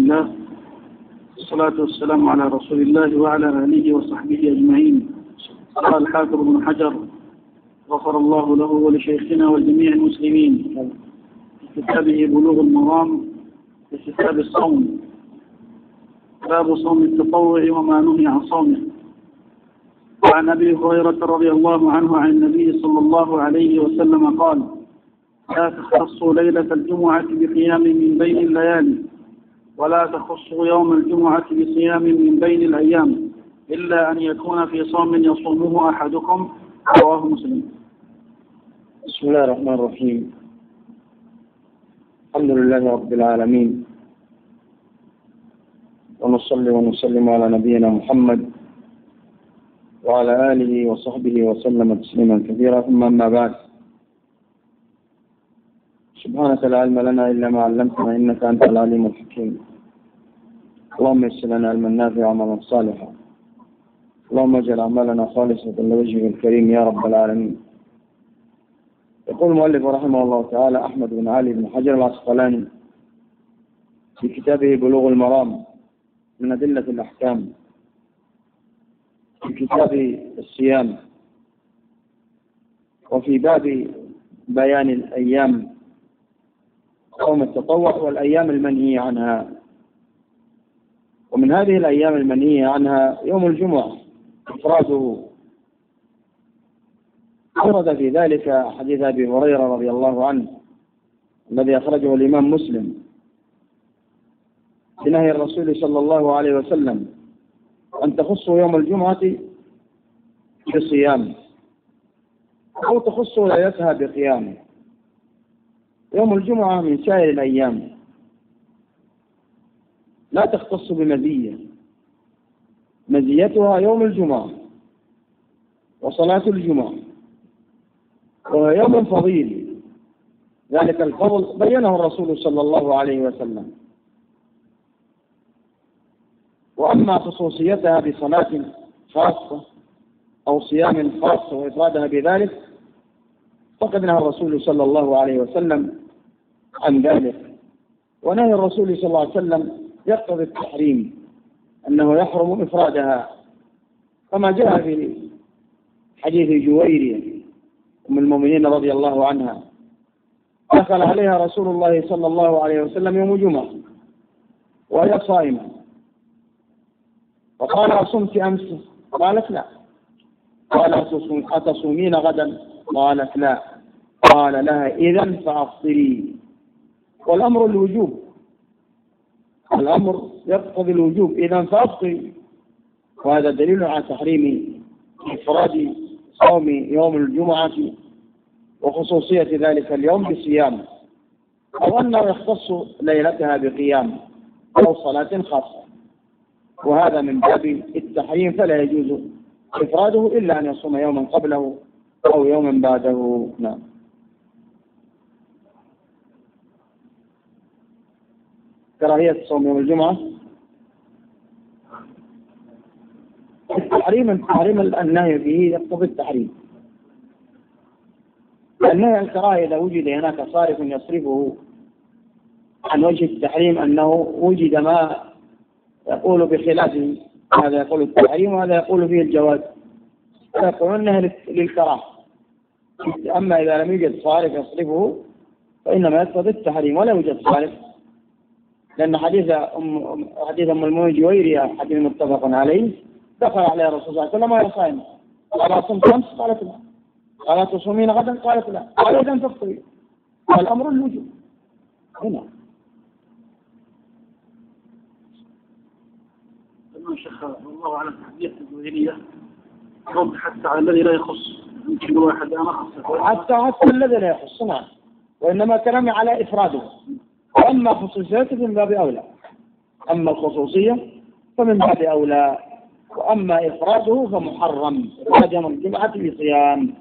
الله، والصلاة والسلام على رسول الله وعلى آله وصحبه أجمعين. قال الحافظ ابن حجر غفر الله له ولشيخنا ولجميع المسلمين في كتابه بلوغ المرام في كتاب الصوم، باب صوم التطوع وما نهي عن صومه. وعن أبي هريرة رضي الله عنه عن النبي صلى الله عليه وسلم قال: لا تختصوا ليلة الجمعة بقيام من بين الليالي، ولا تخصوا يوم الجمعة بصيام من بين الأيام، إلا أن يكون في صوم يصومه أحدكم. رواه مسلم. بسم الله الرحمن الرحيم. الحمد لله رب العالمين، ونصلي ونسلم على نبينا محمد وعلى آله وصحبه وسلم تسليما كثيرا، ثم أما بعد. سبحانك لا علم لنا إلا ما علمتنا إنك أنت العليم الحكيم. اللهم يسر لنا علما نافعا وعملا صالحا، اللهم اجعل أعمالنا خالصة لوجهك الكريم يا رب العالمين. يقول المؤلف رحمه الله تعالى أحمد بن علي بن حجر العسقلاني في كتابه بلوغ المرام من أدلة الأحكام في كتاب الصيام، وفي باب بيان الأيام صوم التطوع والأيام المنهي عنها. ومن هذه الأيام المنهي عنها يوم الجمعة إفراده. ورد في ذلك حديث أبي هريرة رضي الله عنه الذي أخرجه الإمام مسلم بنهي الرسول صلى الله عليه وسلم أن تخصوا يوم الجمعة بصيام أو تخصوا ليلتها بقيام. يوم الجمعة من سائر الأيام لا تختص بمزية، مزيتها يوم الجمعة وصلاة الجمعة، وهو يوم فضيل. ذلك الفضل بينه الرسول صلى الله عليه وسلم. وأما خصوصيتها بصلاة خاصة أو صيام خاص وإفرادها بذلك فقد نهى الرسول صلى الله عليه وسلم عن ذلك. ونهي الرسول صلى الله عليه وسلم يقتضي التحريم، أنه يحرم إفرادها، كما جاء في حديث جويرية أم المؤمنين رضي الله عنها دخل عليها رسول الله صلى الله عليه وسلم يوم جمعة وهي صائمة، فقال: أصمت أمس؟ قالت: لا. قال: أتصومين غدا؟ قالت: لا. قال لها: إذن فأفطري. والأمر الوجوب، الأمر يقتضي الوجوب، إذن فأفطري. وهذا دليل على تحريم إفراد صوم يوم الجمعة وخصوصية ذلك اليوم بصيام، أو أنه يختص ليلتها بقيام أو صلاة خاصة، وهذا من باب التحريم، فلا يجوز إفراده إلا أن يصوم يوما قبله أو يوما بعده. نعم. كراهية صوم يوم الجمعة التحريم النهي فيه يقتضي التحريم. النهي عن الكراهية إذا وجد هناك صارف يصرفه عن وجه التحريم، أنه وجد ما يقول بخلافه، هذا يقول التحريم وهذا يقول فيه الجواز، فيقولون أنه للكراهة. أما إذا لم يوجد صارف يصرفه فإنما يقتضي التحريم، ولا يوجد صارف، لأن حديث أم المؤمنين جويرية حديث متفق عليه دخل عليها الرسول صلى الله عليه وسلم وهي صائمة. قال: صمت أمس؟ قالت: لا. قال: تصومين غدا؟ قالت: لا. قال: إذن فافطري. والأمر الوجوب هنا. الشيخ والله أعلم حديث الجويرية رد حتى على الذي لا يخص، يمكن واحد أنا خصه حتى الذي لا يخص، نعم، وإنما كلامي على إفراده. وأما خصوصيته فمن باب أولى، أما الخصوصية فمن باب أولى، وأما إفراده فمحرم. إفراد يوم الجمعة بصيام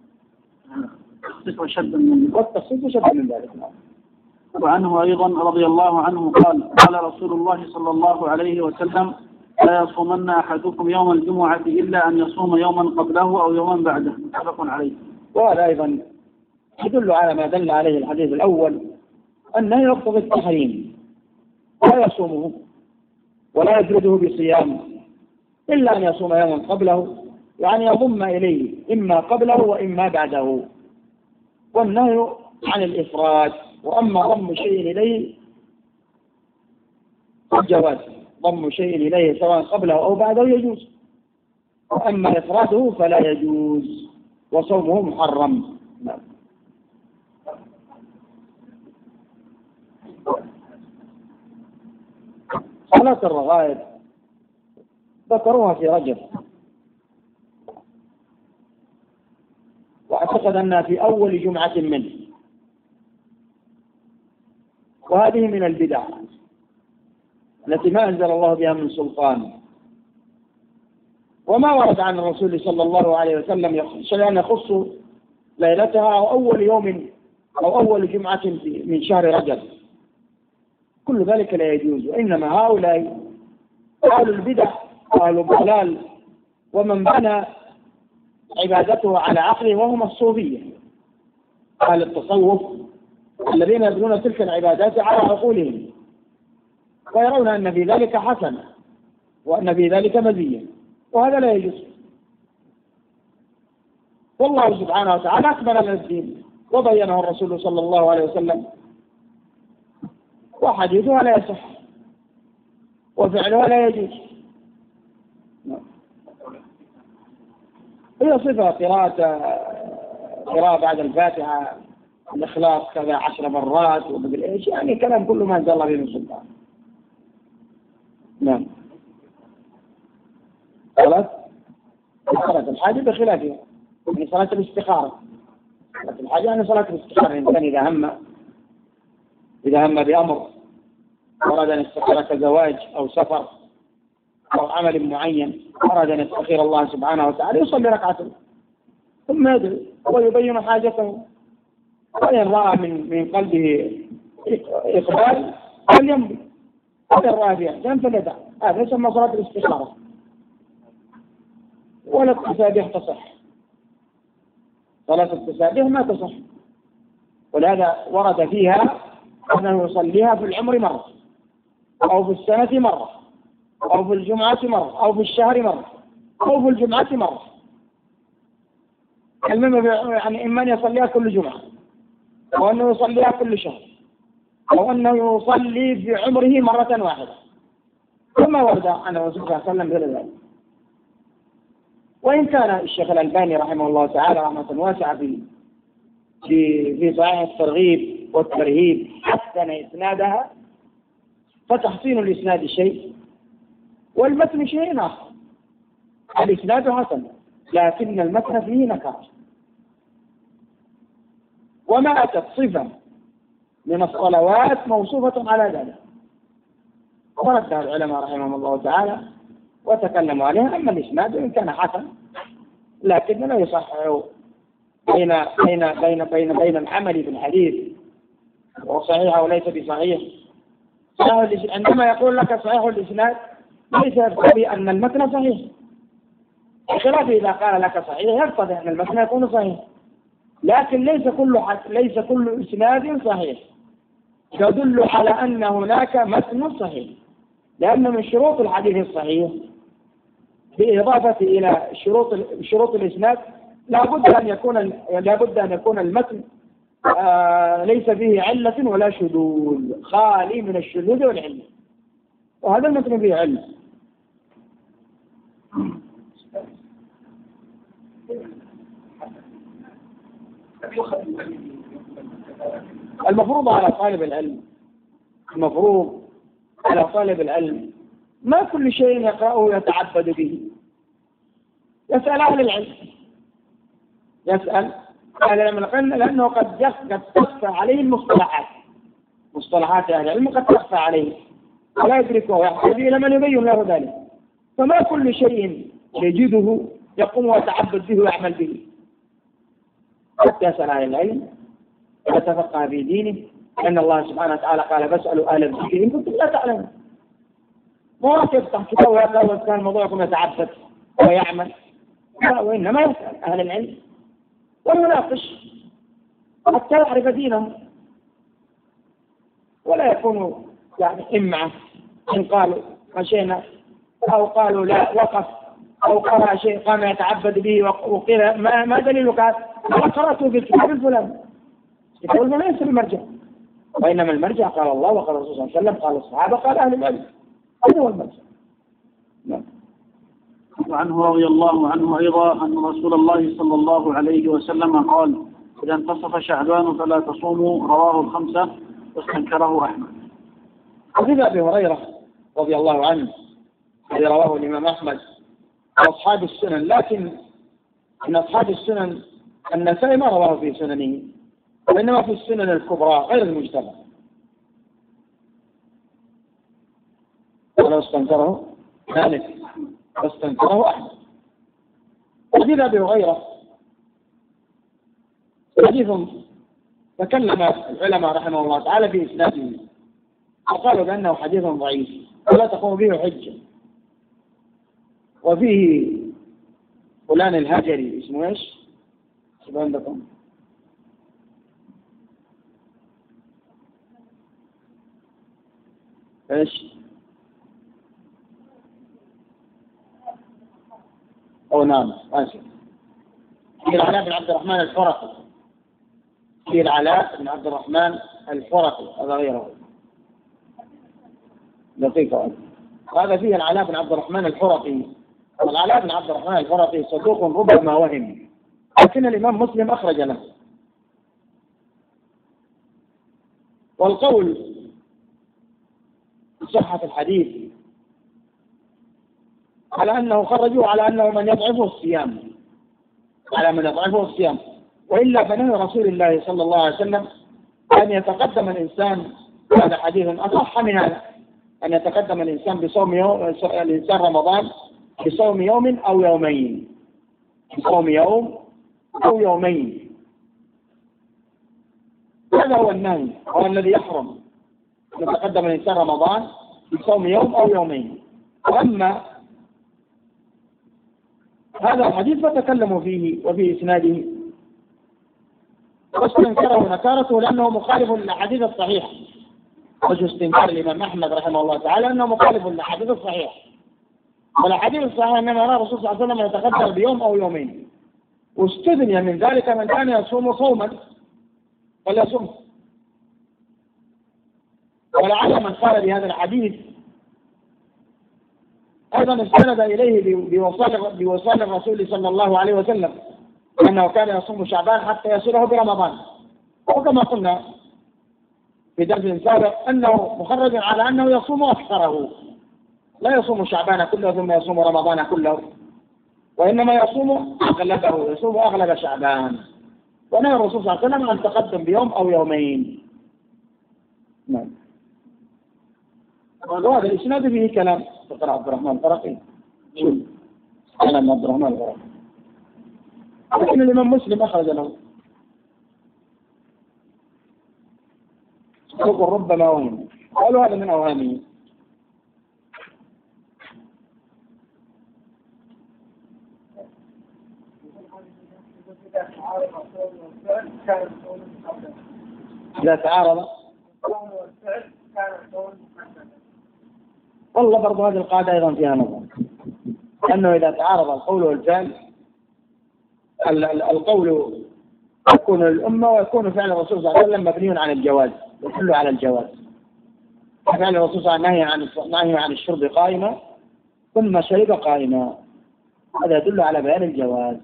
والتخصيص شد من ذلك. وعنه أيضا رضي الله عنه قال: قال رسول الله صلى الله عليه وسلم: لا يصومن أحدكم يوم الجمعة إلا أن يصوم يوما قبله أو يوما بعده. متفق عليه. وهذا أيضا يدل على ما دل عليه الحديث الأول، أنه يقتضي التحريم، لا يصومه ولا يجرده بصيام إلا أن يصوم يوما قبله، يعني يضم إليه إما قبله وإما بعده. والنهي عن الإفراد. وأما ضم شيء إليه الجواز، ضم شيء إليه سواء قبله أو بعده يجوز، وأما إفراده فلا يجوز وصومه محرم. صلاة الرغائب ذكروها في رجب، وأعتقد أنها في أول جمعة منه، وهذه من البدع التي ما أنزل الله بها من سلطان، وما ورد عن الرسول صلى الله عليه وسلم شيئا يخص ليلتها أو أول يوم أو أول جمعة من شهر رجب. كل ذلك لا يجوز. وإنما هؤلاء أهل البدع أهل الضلال ومن بنى عبادته على عقله وهم الصوفية، أهل التصوف الذين يبنون تلك العبادات على عقولهم ويرون أن في ذلك حسنة وأن في ذلك مزية، وهذا لا يجوز. والله سبحانه وتعالى أكمل لنا الدين وبينه الرسول صلى الله عليه وسلم، وحديثها لا يصح وفعلها لا يجوز. هي صفة قراءة بعد الفاتحة، الإخلاص كذا 10 مرات ومدري إيش، يعني كلام كله ما أنزل الله به من سلطان. نعم. صلاة الحاجة بخلافها، يعني صلاة الاستخارة. صلاة الحاجة يعني صلاة الاستخارة، الإنسان إذا هم بأمر أراد أن يستخير كزواج أو سفر أو عمل معين، أراد أن يستخير الله سبحانه وتعالى يصلي ركعتين ثم يدعو ويبين حاجته، وإن رأى من قلبه إقبال فليمضي، وإن رأى بإحسان فليدع. هذا يسمى صلاة الاستخارة، ولا التسابيح تصح. صلاة التسابيح ما تصح، ولهذا ورد فيها أنه يصليها في العمر مرة أو في السنة مرة أو في الجمعة مرة أو في الشهر مرة أو في الجمعة مرة. المهم يعني إما أن يصليها كل جمعة أو أنه يصليها كل شهر أو أنه يصلي في عمره مرة واحدة، كما ورد عن الرسول صلى الله عليه وسلم غير ذلك. وإن كان الشيخ الألباني رحمه الله تعالى رحمة واسعة في صحيح الترغيب والترهيب حسن إسنادها، فتحسين الإسناد شيء والمتن شيء آخر. الإسناد حسن لكن المتن فيه نكرة، وما أتت صفة من الصلوات موصوفة على ذلك، وردها العلماء رحمهم الله تعالى وتكلموا عليها. أما الإسناد إن كان حسن لكن لا يصح بين العمل بالحديث وصحيح وليس بصحيح. عندما يقول لك صحيح الإسناد ليس يقتضي أن المتن صحيح، بخلاف إذا قال لك صحيح يقتضي أن المتن يكون صحيح، لكن ليس كل إسناد صحيح يدل على أن هناك متن صحيح، لأن من شروط الحديث الصحيح بالإضافة إلى شروط الإسناد لابد أن يكون المتن ليس فيه علة ولا شذوذ، خالي من الشذوذ والعلة، وهذا المتن فيه علة. المفروض على طالب العلم ما كل شيء يقرأه يتعبد به، يسأل أهل العلم، لأنه قد تخفى عليه مصطلحات أهل العلم قد تخفى عليه ولا يدركه ويحتاج إلى من يبين له ذلك. فما كل شيء يجده يقوم ويتعبد به ويعمل به، حتى يسأل أهل العلم ويتفقه في دينه، لأن الله سبحانه وتعالى قال فاسألوا أهل الذكر إن كنتم لا تعلمون. ما يفتح كتاب ويقرأ وكان الموضوع يكون يتعبد ويعمل، وإنما يسأل أهل العلم ويناقش حتى يعرف دينه، ولا يكون يعني إمعة إن قالوا مشينا أو قالوا لا وقف أو قرأ شيء قام يتعبد به وقيل ما دليلك؟ قال قرأته في الكتاب الفلاني. الكتاب الفلاني ليس المرجع، وإنما المرجع قال الله وقال الرسول صلى الله عليه وسلم قال الصحابة قال أهل العلم، هذا هو المرجع. نعم. وعنه رضي الله عنه أيضا أن رسول الله صلى الله عليه وسلم قال: إذا انتصف شعبان فلا تصوموا، رواه الخمسة واستنكره أحمد. حديث أبي هريرة رضي الله عنه الذي رواه الإمام أحمد وأصحاب السنن، لكن أن أصحاب السنن النسائي ما رواه في سننه، وإنما في السنن الكبرى غير المجتمع، ولو استنكره مالك واستنكره أحمد. حديث أبي هريرة حديث تكلم العلماء رحمه الله تعالى في إسناده وقالوا بأنه حديث ضعيف ولا تقوم به حجة، وفيه فلان الهجري اسمه ايش؟ شوف عندكم ايش؟ أو نعم آسف، في العلاء بن عبد الرحمن الفرقي، في العلاء بن عبد الرحمن الفرقي، هذا غيره دقيقة. هذا فيه العلاء بن عبد الرحمن الفرقي. العلاء بن عبد الرحمن الفرقي صدوق ربما وهم، لكن الإمام مسلم أخرج له. والقول بصحة الحديث على أنه خرجوا على أنه من يضعفه الصيام، على من يضعفه الصيام، وإلا فنهي رسول الله صلى الله عليه وسلم أن يتقدم الإنسان، هذا حديث أصح من هذا، أن يتقدم الإنسان بصوم الإنسان رمضان بصوم يوم أو يومين، بصوم يوم أو يومين. هذا هو النهي، هو الذي يحرم أن يتقدم الإنسان رمضان بصوم يوم أو يومين. وأما هذا الحديث فتكلموا فيه وفي إسناده واستنكره نكارته لأنه مخالف للحديث الصحيح. وجه استنكار الإمام أحمد رحمه الله تعالى أنه مخالف للحديث الصحيح، والحديث الصحيح أنما يرى الرسول صلى الله عليه وسلم يتقدم بيوم أو يومين، واستثني من ذلك من كان يصوم صوما فليصوم. ولعل من قال بهذا الحديث أيضا استند إليه بوصال الرسول صلى الله عليه وسلم أنه كان يصوم شعبان حتى يصله برمضان، وكما قلنا في درس سابق أنه مخرج على أنه يصوم أكثره، لا يصوم شعبان كله ثم يصوم رمضان كله، وإنما يصوم أغلبه، يصوم أغلب شعبان. ونهى الرسول صلى الله عليه وسلم أن تقدم بيوم أو يومين. نعم. وهذا الإسناد به كلام فقر عبد الرحمن الفرقي، كلام عبد الرحمن الفرقي، لكن الإمام مسلم أخرج له. ربما وهم، قالوا هذا من أوهامه. إذا تعارض والله برضو هذه القاعدة أيضا فيها نظر، أنه إذا تعارض القول والفعل، القول يكون للأمة ويكون فعل الرسول صلى الله عليه وسلم مبني على الجواز، يدل على الجواز. فعل الرسول صلى الله عليه وسلم نهي عن الشرب قائمة ثم شرب قائمة، هذا يدل على بيان الجواز.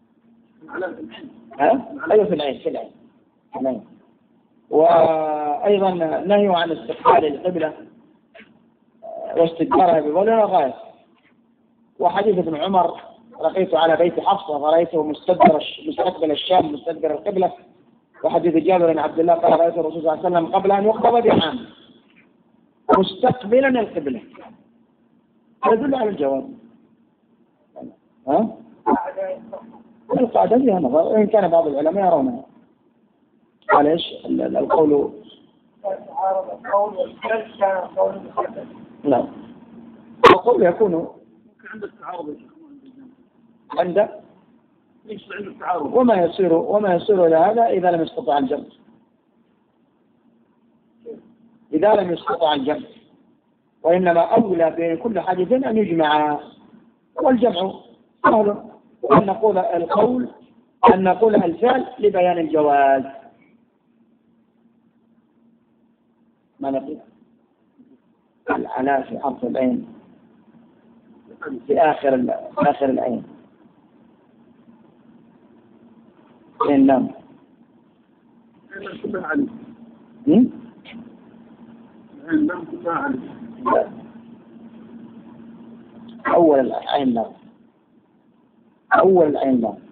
أيوة في العين. وأيضا نهي عن استقبال القبلة واستدبارها ببولها غاية. وحديث ابن عمر لقيت على بيت حفصة فرأيته مستقبل الشام مستدبر القبلة. وحديث جابر بن عبد الله قال رأيت الرسول صلى الله عليه وسلم قبل أن يخطب بعام مستقبلا القبلة، يدل على الجواز. القاعدة فيها نظر، وإن كان بعض العلماء يرونها. معلش القول لا، القول يكون عند التعارض، ليس عند التعارض، وما يصير إلى هذا إذا لم يستطع الجمع. إذا لم يستطع الجمع وإنما أولى بين كل حديث أن يجمع، والجمع سهل، أن نقول القول أن نقول الفعل لبيان الجواز. ما نقول العلاء في حرف العين في آخر العين عين لام. أول العين لام، أول العين لام.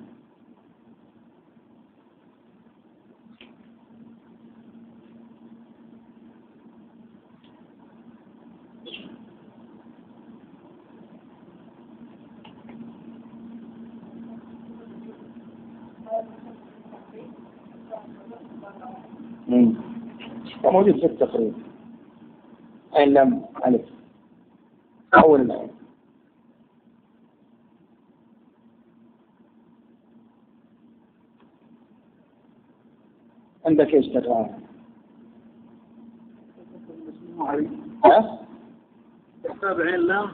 موجود في التقريب عين لام ألف أول العين. عندك ايش تقرأ؟ ها؟ كتاب عين لام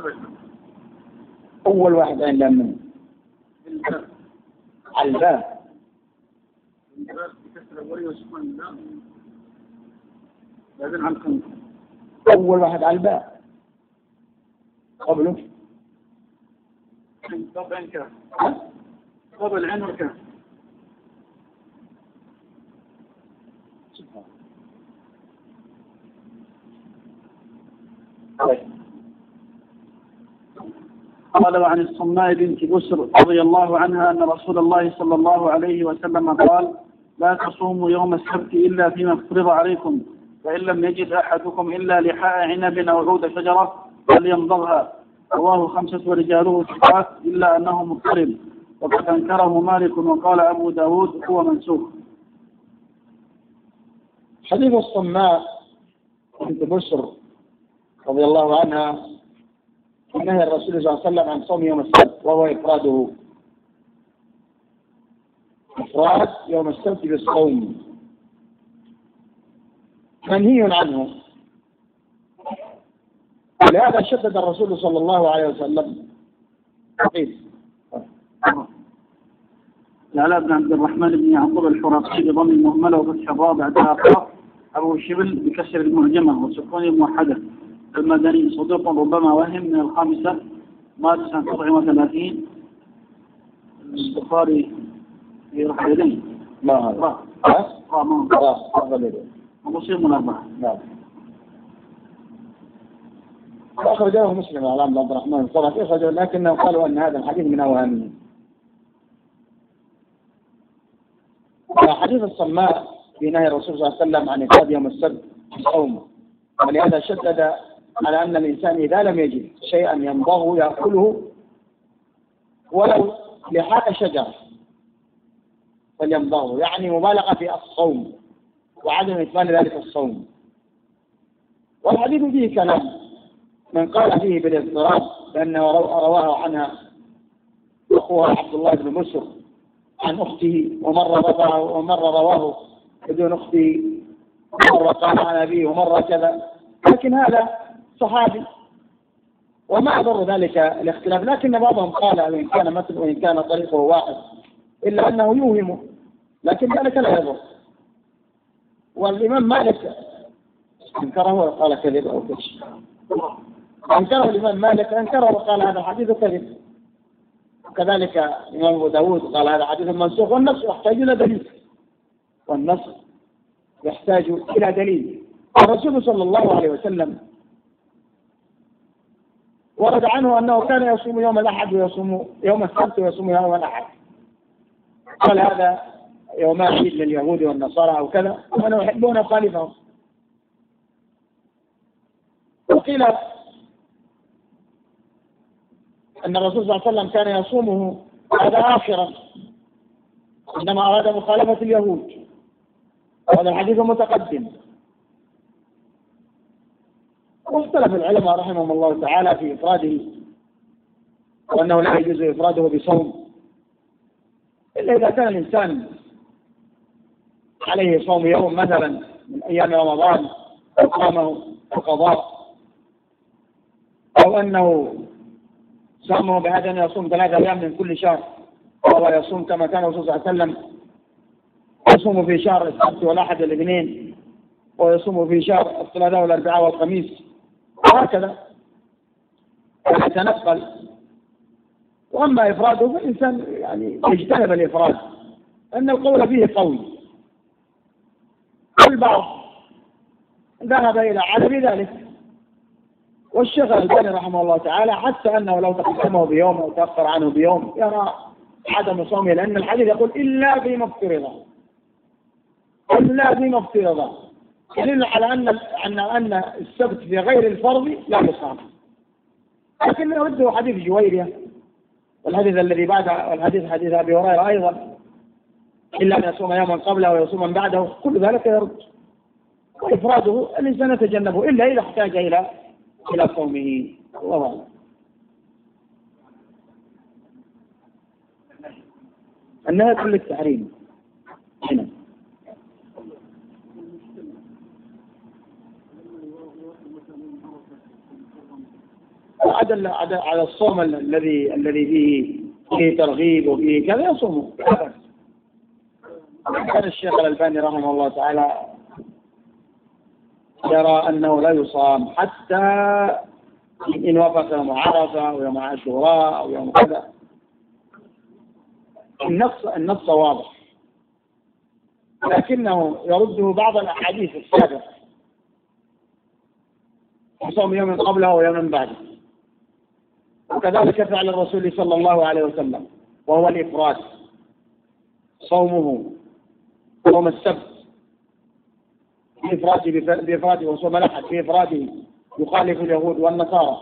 أول واحد عين لام من الباء. أول واحد على الباء قبله طبعا كاف قبل العين والكاف. قال عن الصماء بنت بسر رضي الله عنها أن رسول الله صلى الله عليه وسلم قال: لا تصوموا يوم السبت إلا فيما افترض عليكم، فإن لم يجد أحدكم إلا لحاء عنب أو عود شجرة فليمضغها. رواه 5 ورجاله ثقات إلا أنه مضطرب، وقد أنكره مالك وقال أبو داود هو منسوخ. حديث الصماء بنت بسر رضي الله عنها نهى الرسول صلى الله عليه وسلم عن صوم يوم السبت، وهو إفراد يوم السبت بالصوم، منهي عنه. ولهذا شدد الرسول صلى الله عليه وسلم. العلاء بن عبد الرحمن بن يعقوب الحرقي بضم المهملة وفتح الراء بعدها قاف، أبو شبل بكسر المعجمة وسكون الموحدة، المدني، صدوق ربما وهم، من الخامسة، مات سنة 37. البخاري في رفع يدين ما هذا ومسلم الأربعة. نعم. أخرجه مسلم على عبد الرحمن الصرفي، لكنه قالوا أن هذا الحديث من أوهامه. حديث الصماء في نهي الرسول صلى الله عليه وسلم عن إفراد يوم السبت بالصوم، ولهذا شدد على أن الإنسان إذا لم يجد شيئا يمضغه يأكله ولو لحاء شجرة فليمضغه، يعني مبالغة في الصوم وعدم إتمام ذلك الصوم. والحديث فيه كلام، من قال فيه بالاضطراب لأنه رواه عنها أخوها عبد الله بن مسر عن أخته، ومرة رواه بدون أخته، ومرة قال عن أبيه، ومرة كذا، لكن هذا صحابي وما أضر ذلك الاختلاف. لكن بعضهم قال وإن كان مثل وإن كان طريقه واحد إلا أنه يوهم، لكن ذلك لا يضر. والإمام مالك انكره وقال كذب أو كذب، انكره الإمام مالك، انكره وقال هذا حديث كذب. وكذلك الإمام أبو داود قال هذا حديث منسوخ، والنص يحتاج إلى دليل، والنص يحتاج إلى دليل. الرسول صلى الله عليه وسلم ورد عنه أنه كان يصوم يوم الأحد ويصوم يوم السبت ويصوم يوم الأحد، قال هذا يوم عيد لليهود والنصارى أو كذا، وأنا يحبون خالفهم. وقيل أن الرسول صلى الله عليه وسلم كان يصومه هذا آخرا، إنما أراد مخالفة اليهود، وهذا الحديث متقدم. واختلف العلماء رحمهم الله تعالى في إفراده، وأنه لا يجوز إفراده بصوم إلا إذا كان الإنسان عليه صوم يوم مثلا من أيام رمضان وقامه القضاء أو أنه سموا بهذا أن يصوم 3 أيام من كل شهر، وهو يصوم كما كان الرسول صلى الله عليه وسلم يصوم في شهر السبت والأحد والاثنين، ويصوم في شهر الثلاثاء والأربعاء والخميس، وهكذا يتنقل. وأما إفراده فالإنسان يعني يجتنب الإفراد، أن القول فيه قوي. البعض ذهب إلى عدم ذلك، والشيخ الألباني رحمه الله تعالى حتى أنه لو تقدمه بيوم أو تأخر عنه بيوم يرى عدم صومه، لأن الحديث يقول إلا فيما افترض، إلا فيما افترض، يدل على أن السبت في غير الفرض لا يصام. لكن يرده حديث جويرية والحديث الذي بعده، والحديث حديث أبي هريرة أيضا، إلا أن يصوم يوما قبله ويصوم بعده، كل ذلك يرد. وإفراده الإنسان يتجنبه إلا إذا احتاج إلى صومه. الله أعلم. النهي كل التحريم هنا. على الصوم الذي فيه ترغيب وفيه كذا يصومه. كان الشيخ الألباني رحمه الله تعالى يرى أنه لا يصام حتى إن وافق يوم عرفة أو يوم عاشوراء أو يوم كذا. النص واضح، لكنه يرده بعض الأحاديث السابقة، صوم يوم قبله ويوم بعده. وكذلك فعل الرسول صلى الله عليه وسلم، وهو الإفراد، صومه يوم السبت بإفراده، وصوم الأحد بإفراده يخالف اليهود والنصارى.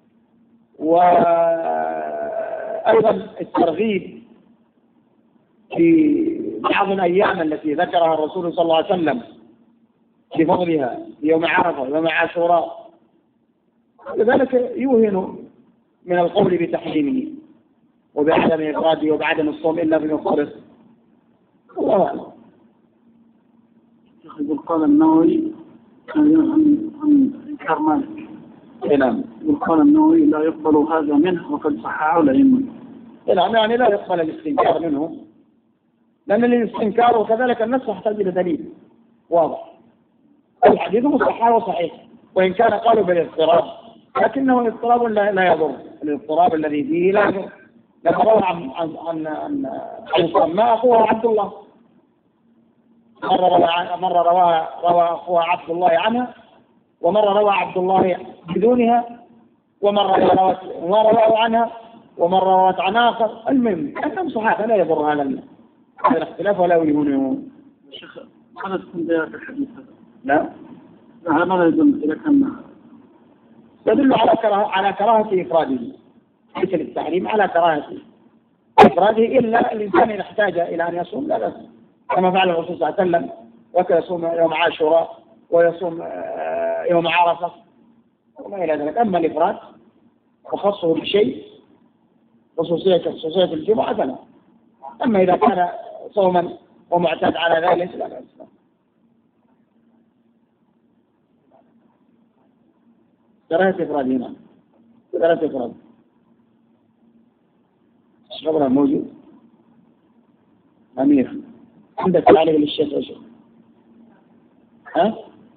وأيضا الترغيب في بعض الأيام التي ذكرها الرسول صلى الله عليه وسلم بفضلها، يوم عرفة ويوم عاشوراء، لذلك يوهن من القول بتحريمه وبعدم إفراده وبعدم الصوم إلا بمفطره. الله أعلم. يقول قال النووي عن إنكار مالك. نعم. يقول قال النووي لا يقبل هذا منه وقد صححه الأئمة. نعم، يعني لا يقبل الاستنكار منه، لأن الاستنكار وكذلك النص يحتاج إلى دليل واضح. الحديث مصحح وصحيح، وإن كان قالوا بالاضطراب، لكنه الاضطراب لا يضر. الاضطراب الذي فيه لا يضر. لما روى عن سماء أخوه عبد الله، مرة روى أخوها عبد الله عنها، ومرة روى عبد الله بدونها، ومرة روى عنها، ومرة روت عن آخر. المهم أنهم صحابة لا يضر هذا الاختلاف ولا يهونه. شيخ ماذا تكون دلالة الحديث هذا؟ لا، على ماذا يدل؟ إذا كان يدل على كراهة إفراده، ليس للتحريم، على كراهة إفراده، إلا الإنسان إذا احتاج إلى أن يصوم لا بأس، كما فعل الرسول صلى الله عليه وسلم، وكان يصوم يوم عاشوراء ويصوم يوم عرفة وما إلى ذلك. أما الإفراد وخصه بشيء خصوصية الجمعة فلا. أما إذا كان صوما ومعتاد على ذلك لا بأس. كراهة إفراد هنا، كراهة إفراد. خبرها موجود. أمير عندك تعليق للشيخ أشهر؟ ها؟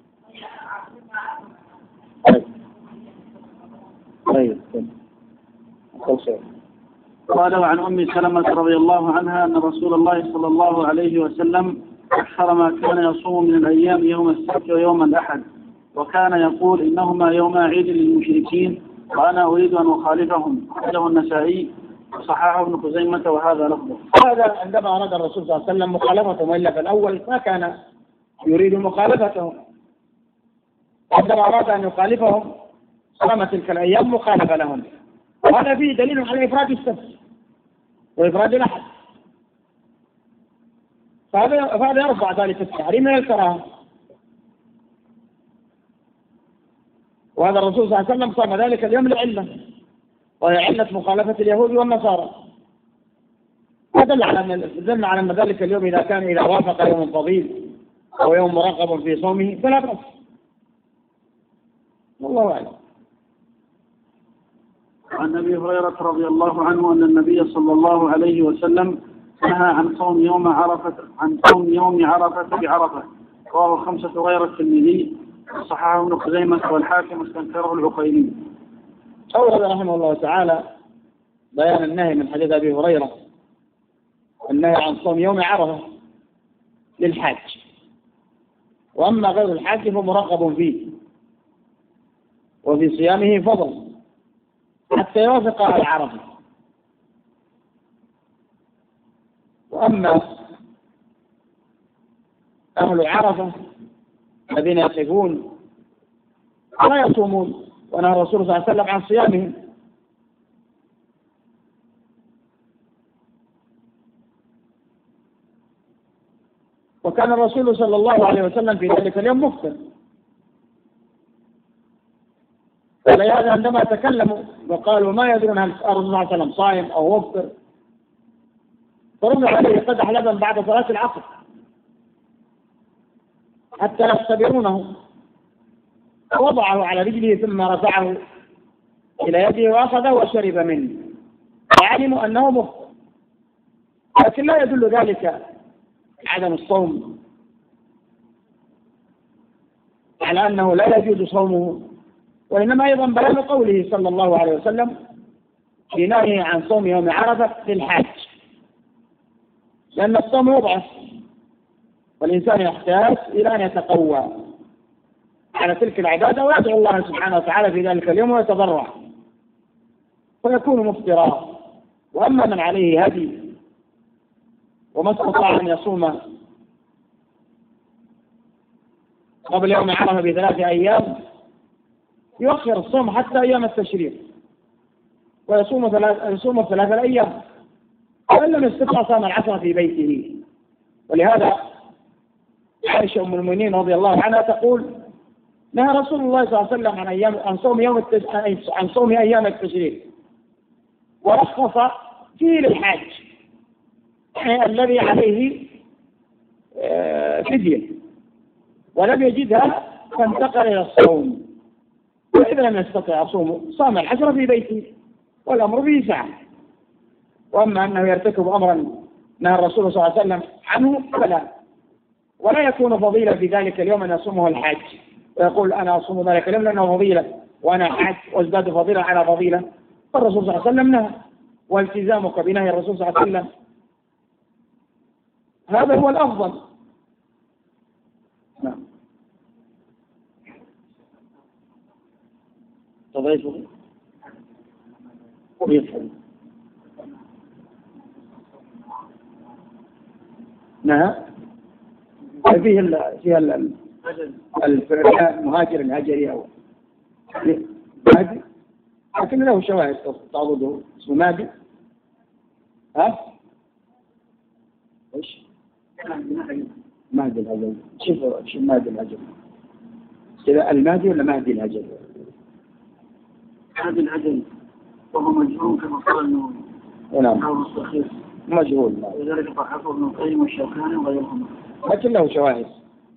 طيب. قال عن أم سلمة رضي الله عنها أن رسول الله صلى الله عليه وسلم أكثر ما كان يصوم من الأيام يوم السبت ويوم الأحد، وكان يقول إنهما يوم عيد للمشركين وأنا أريد أن أخالفهم. أخرجه النسائي وصححه ابن خزيمة وهذا لفظه. هذا عندما أراد الرسول صلى الله عليه وسلم مخالفتهم، وإلا في الأول ما كان يريد مخالفتهم. عندما أراد أن يخالفهم صام تلك الأيام مخالفة لهم، وهذا فيه دليل على إفراد السبت وإفراد الأحد، فهذا يرفع ذلك التحريم من الكراهة. وهذا الرسول صلى الله عليه وسلم صام ذلك اليوم لعلة، وهي علة مخالفة اليهود والنصارى. ودل على أن ذلك اليوم إذا وافق يوم فضيل أو يوم مرغب في صومه فلا بأس. والله أعلم. عن أبي هريرة رضي الله عنه أن النبي صلى الله عليه وسلم نهى عن صوم يوم عرفة بعرفة. رواه 5 غير الترمذي، صححه ابن خزيمة والحاكم واستنكره العقيلي. أورد رحمه الله تعالى بيان النهي من حديث أبي هريرة، النهي عن صوم يوم عرفة للحاج، وأما غير الحاج فمرغب فيه وفي صيامه فضل حتى يوافق على عرفة. وأما أهل عرفة الذين يقفون لا يصومون، ونهى الرسول صلى الله عليه وسلم عن صيامهم. وكان الرسول صلى الله عليه وسلم في ذلك اليوم مفطر، ولهذا عندما تكلموا وقالوا ما يدرون هل الرسول صلى الله عليه وسلم صائم أو مفطر، فرموا عليه قدح لبن بعد صلاة العصر حتى يختبرونه، وضعه على رجله ثم رفعه إلى يده وأخذه وشرب منه، وعلموا أنه مفطر. لكن لا يدل ذلك عدم الصوم على أنه لا يجوز صومه، وإنما أيضا بيان قوله صلى الله عليه وسلم في نهيه عن صوم يوم عرفة للحاج، لأن الصوم يضعف والإنسان يحتاج إلى أن يتقوى على تلك العبادة ويدعو الله سبحانه وتعالى في ذلك اليوم ويتضرع فيكون مفطرا. وأما من عليه هدي وما استطاع أن يصوم قبل يوم عرفة ب3 أيام يؤخر الصوم حتى أيام التشريق ويصوم 3 أيام، وإن لم يستطع صام العشرة في بيته. ولهذا عائشة أم المؤمنين رضي الله عنها تقول نهى رسول الله صلى الله عليه وسلم عن صوم أيام التشريق، ورخص فيه للحاج الذي عليه فدية ولم يجدها فانتقل إلى الصوم، وإذا لم يستطع صام العشرة في بيته والأمر فيه سعة. وأما أنه يرتكب أمرا نهى الرسول صلى الله عليه وسلم عنه فلا، ولا يكون فضيلة في ذلك اليوم أن يصومه الحاج ويقول أنا أصوم ذلك اليوم لأنه فضيلة وأنا حاج وازداد فضيلة على فضيلة. فالرسول صلى الله عليه وسلم نهى، والتزامك بنهي الرسول صلى الله عليه وسلم هذا هو الأفضل. نعم. تضيفه ويفهم نعم فيها المهاجر الهجري أو مادي، لكن له شواهد تعرضه اسمه مادي. ها؟ ايش؟ مادي الهجري. شوف مادي الهجري كذا، المادي ولا مادي الهجري؟ مادي الهجري وهو مجهول كما قال النووي. نعم مجهول، ولذلك ضعفه ابن القيم والشوكاني وغيرهم، لكن له شواهد.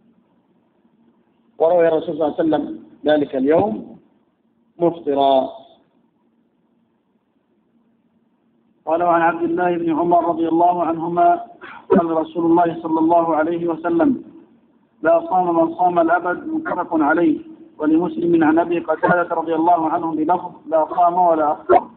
وروى الرسول صلى الله عليه وسلم ذلك اليوم مفطرا. قال عن عبد الله بن عمر رضي الله عنهما قال رسول الله صلى الله عليه وسلم لا صام من صام الأبد، متفق عليه. ولمسلم عن أبي قتادة رضي الله عنه بلفظ لا صام ولا أفطر.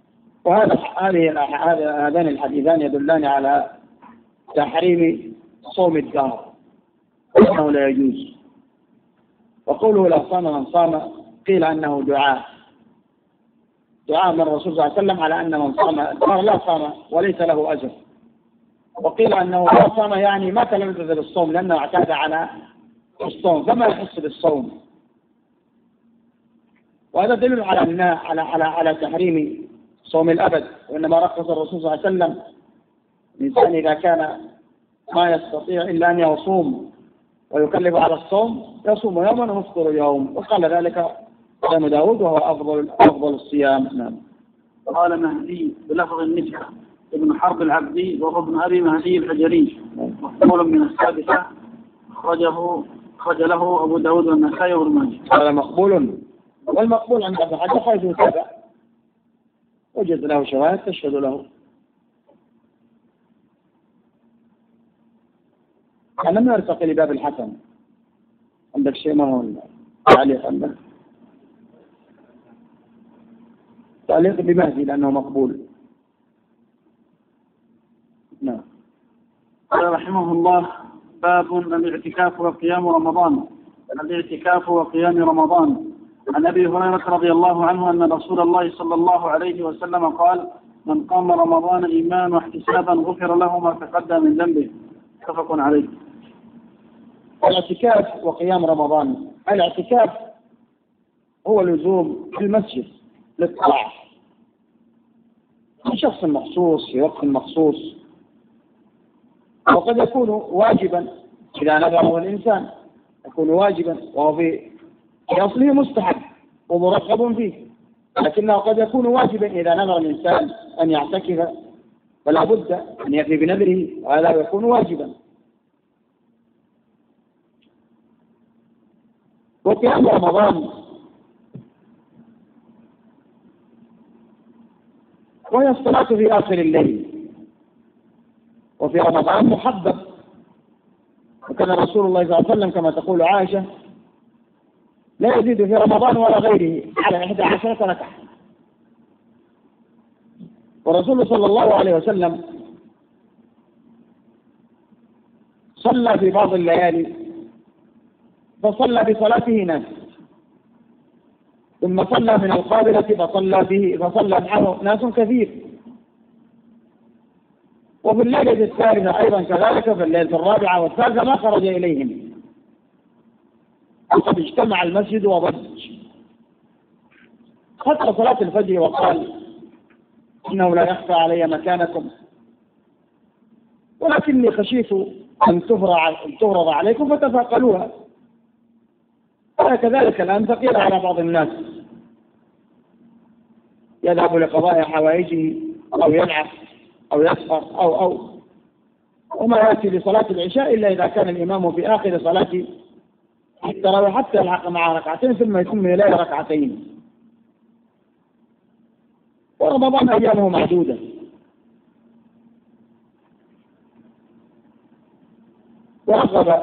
هذان الحديثان يدلان على تحريم صوم الدهر وأنه لا يجوز. وقوله لا صام من صام قيل أنه دعاء من الرسول صلى الله عليه وسلم على أن من صام الدهر لا صام وليس له أجر، وقيل أنه لا صام يعني ما تلمذ بالصوم لأنه اعتاد على الصوم فما يحس بالصوم. وهذا دليل على تحريم صوم الأبد. وإنما رخص الرسول صلى الله عليه وسلم الإنسان إذا كان ما يستطيع إلا أن يصوم ويكلف على الصوم يصوم يوما ويفطر يوم، وقال ذلك صيام داود وهو أفضل الصيام. نعم. قال مهدي بلفظ النسبة ابن حرب العبدي وهو ابن أبي مهدي الحجري، مقبول من السادسة، أخرج له أبو داود والنسائي وابن ماجه. هذا مقبول، والمقبول عند أبي حجر خرج سبع، وجد له شواهد تشهد له. أنا لم نرتقي لباب الحسن. عندك شيء؟ ما هو تعليق عندك؟ تعليق بمهدي لأنه مقبول. نعم. قال رحمه الله: باب الاعتكاف وقيام رمضان. الاعتكاف وقيام رمضان. عن أبي هريرة رضي الله عنه أن رسول الله صلى الله عليه وسلم قال: من قام رمضان إيمانا واحتسابا غفر له ما تقدم من ذنبه. متفق عليه. الاعتكاف وقيام رمضان. الاعتكاف هو لزوم في المسجد للطاعة من شخص مخصوص في وقت مخصوص، وقد يكون واجبا إذا نذره الإنسان، يكون واجبا وهو في أصله مستحب ومرغب فيه، لكنه قد يكون واجبا إذا نذر الإنسان أن يعتكف فلا بد أن يفي بنذره، وهذا يكون واجبا. وقيام رمضان وهي الصلاة في آخر الليل، وفي رمضان محبب، وكان رسول الله صلى الله عليه وسلم كما تقول عائشة لا يزيد في رمضان ولا غيره على 11 ركعة. ورسول صلى الله عليه وسلم صلى في بعض الليالي فصلى بصلاته ناس، ثم صلى من القابلة فصلى معه ناس كثير، وفي الليلة الثالثة أيضا كذلك، في الليلة الرابعة والثالثة ما خرج إليهم، وقد اجتمع المسجد وضج حتى صلاة الفجر وقال: إنه لا يخفى علي مكانكم ولكني خشيت أن تفرض عليكم فتثاقلوها. وكذلك الآن ثقيل على بعض الناس، يذهب لقضاء حوائجه أو يلعب أو يسهر أو وما يأتي لصلاة العشاء إلا إذا كان الإمام في آخر صلاة التراويح حتى يلحق مع ركعتين ثم يتم إليه ركعتين. ورمضان أيامه معدودة، ورغب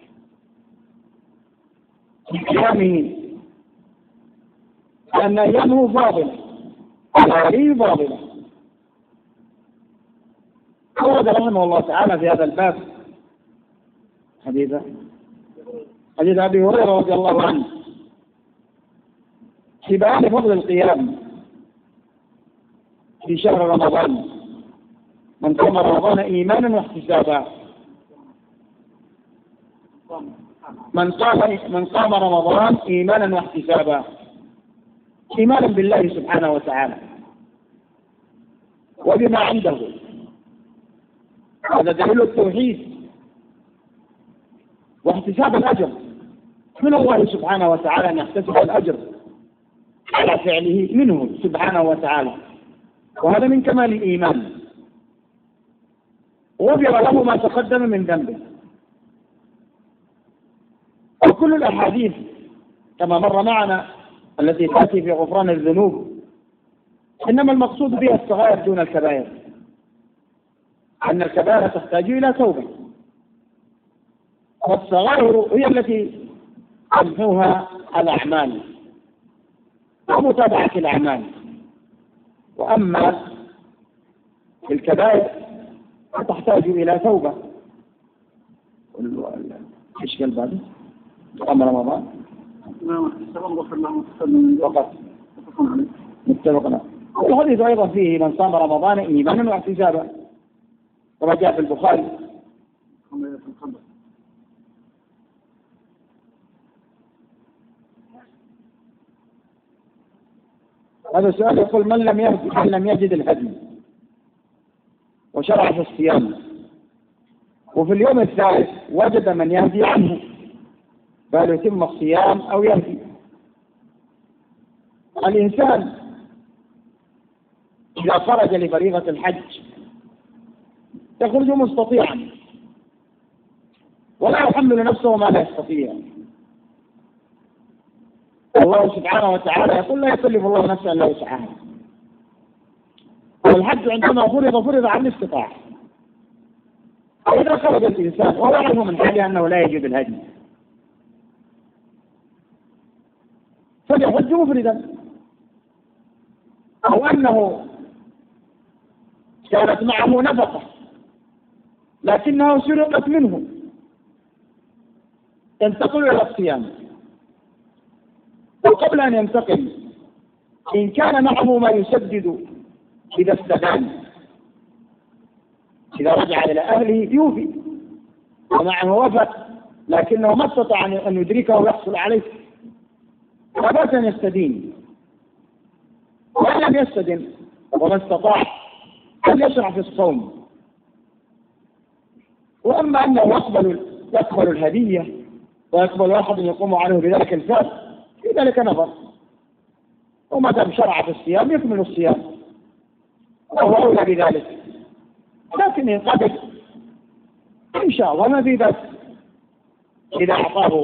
في قيامه لأن أيامه فاضلة ولياليه فاضلة. ورد رحمه الله تعالى في هذا الباب حديث أبي هريرة رضي الله عنه في بيان فضل القيام في شهر رمضان: من قام رمضان إيمانا واحتسابا. من قام رمضان إيمانا واحتسابا، إيمانا بالله سبحانه وتعالى وبما عنده، هذا دليل التوحيد، واحتساب الأجر من الله سبحانه وتعالى، أن يحتسب الأجر على فعله منه سبحانه وتعالى، وهذا من كمال الإيمان. وغفر له ما تقدم من ذنبه. وكل الأحاديث كما مر معنا التي تأتي في غفران الذنوب إنما المقصود بها الصغائر دون الكبائر، أن الكبائر تحتاج إلى توبة، والصغائر هي التي تمحوها الأعمال ومتابعة الأعمال. وأما الكبائر تحتاج إلى توبة. إيش قال بعد؟ قام رمضان فقط متفقنا. والحديث أيضا فيه: من صام رمضان إيمانا واحتسابا، كما جاء في البخاري. هذا السؤال يقول: من لم يجد الهدي وشرع في الصيام وفي اليوم الثالث وجد من يهدي عنه فهل يتم الصيام أو يهدي؟ الإنسان إذا خرج لفريضة الحج يخرج مستطيعا ولا يحمل نفسه ما لا يستطيع. الله سبحانه وتعالى يقول: لا يكلف الله نفسا إلا وسعها. والحج عندما فرض عن الاستطاعة. وإذا خرج الإنسان وهو يعلم من حاله أنه لا يجب الهدي فليحج مفردا، أو أنه كانت معه نفقة لكنها سرقت منه ينتقل إلى الصيام، وقبل أن ينتقل إن كان معه ما يسدد إذا استدان، إذا رجع إلى أهله يوفي ومعه وفد لكنه ما استطاع أن يدركه ويحصل عليه لا بأس أن يستدين، وإن لم يستدن وما استطاع أن يشرع في الصوم. وأما أنه يقبل الهدية ويقبل واحد يقوم عنه بذلك الفعل في ذلك نظر، وما دام شرع في الصيام يكمل الصيام وهو أولى بذلك، لكن إن قبل إن شاء الله ما في بأس إذا أعطاه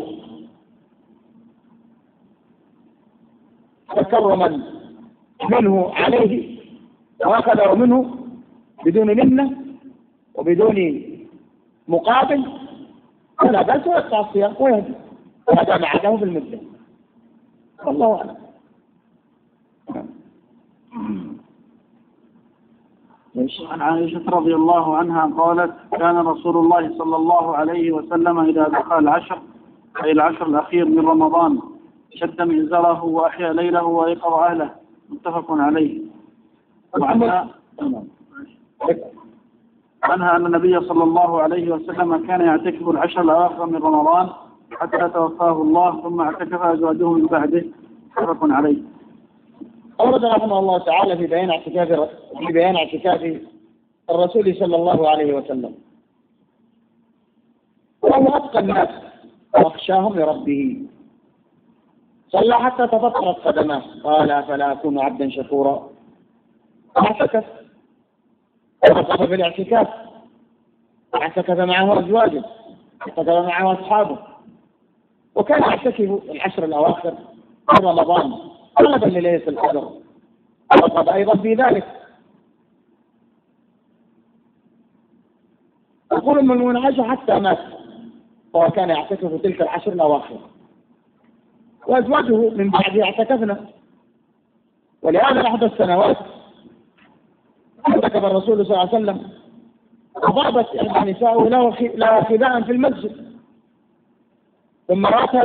تكرما منه عليه وأخذه منه بدون منة وبدون مقابل فلا بأس ويقطع الصيام ويهدي هذا معه في المدة. والله أعلم. عن عائشة رضي الله عنها قالت: كان رسول الله صلى الله عليه وسلم إذا دخل العشر أي العشر الأخير من رمضان شد مئزره وأحيا ليله وأيقظ أهله، متفق عليه. عنها أن النبي صلى الله عليه وسلم كان يعتكف العشر الأواخر من رمضان حتى توفاه الله، ثم اعتكف أزواجه من بعده، متفق عليه. أورد رحمه الله تعالى في بيان اعتكاف الرسول صلى الله عليه وسلم، وهو أتقى الناس واخشاهم لربه، صلى حتى تفطرت قدماه، قال: فلا أكون عبدا شكورا. اعتكف ووقف في الاعتكاف، اعتكف معه أزواجه، اعتكف معه أصحابه، وكان يعتكف العشر الأواخر من رمضان طلبا لليلة القدر، وقد أيضا في ذلك. يقول المؤمنون عاش حتى مات وهو كان يعتكف تلك العشر الأواخر، وأزواجه من بعده اعتكفنا. ولهذا أحد السنوات اعتكف الرسول صلى الله عليه وسلم وضربت إحدى نساءه له خباء في المسجد، ثم رأت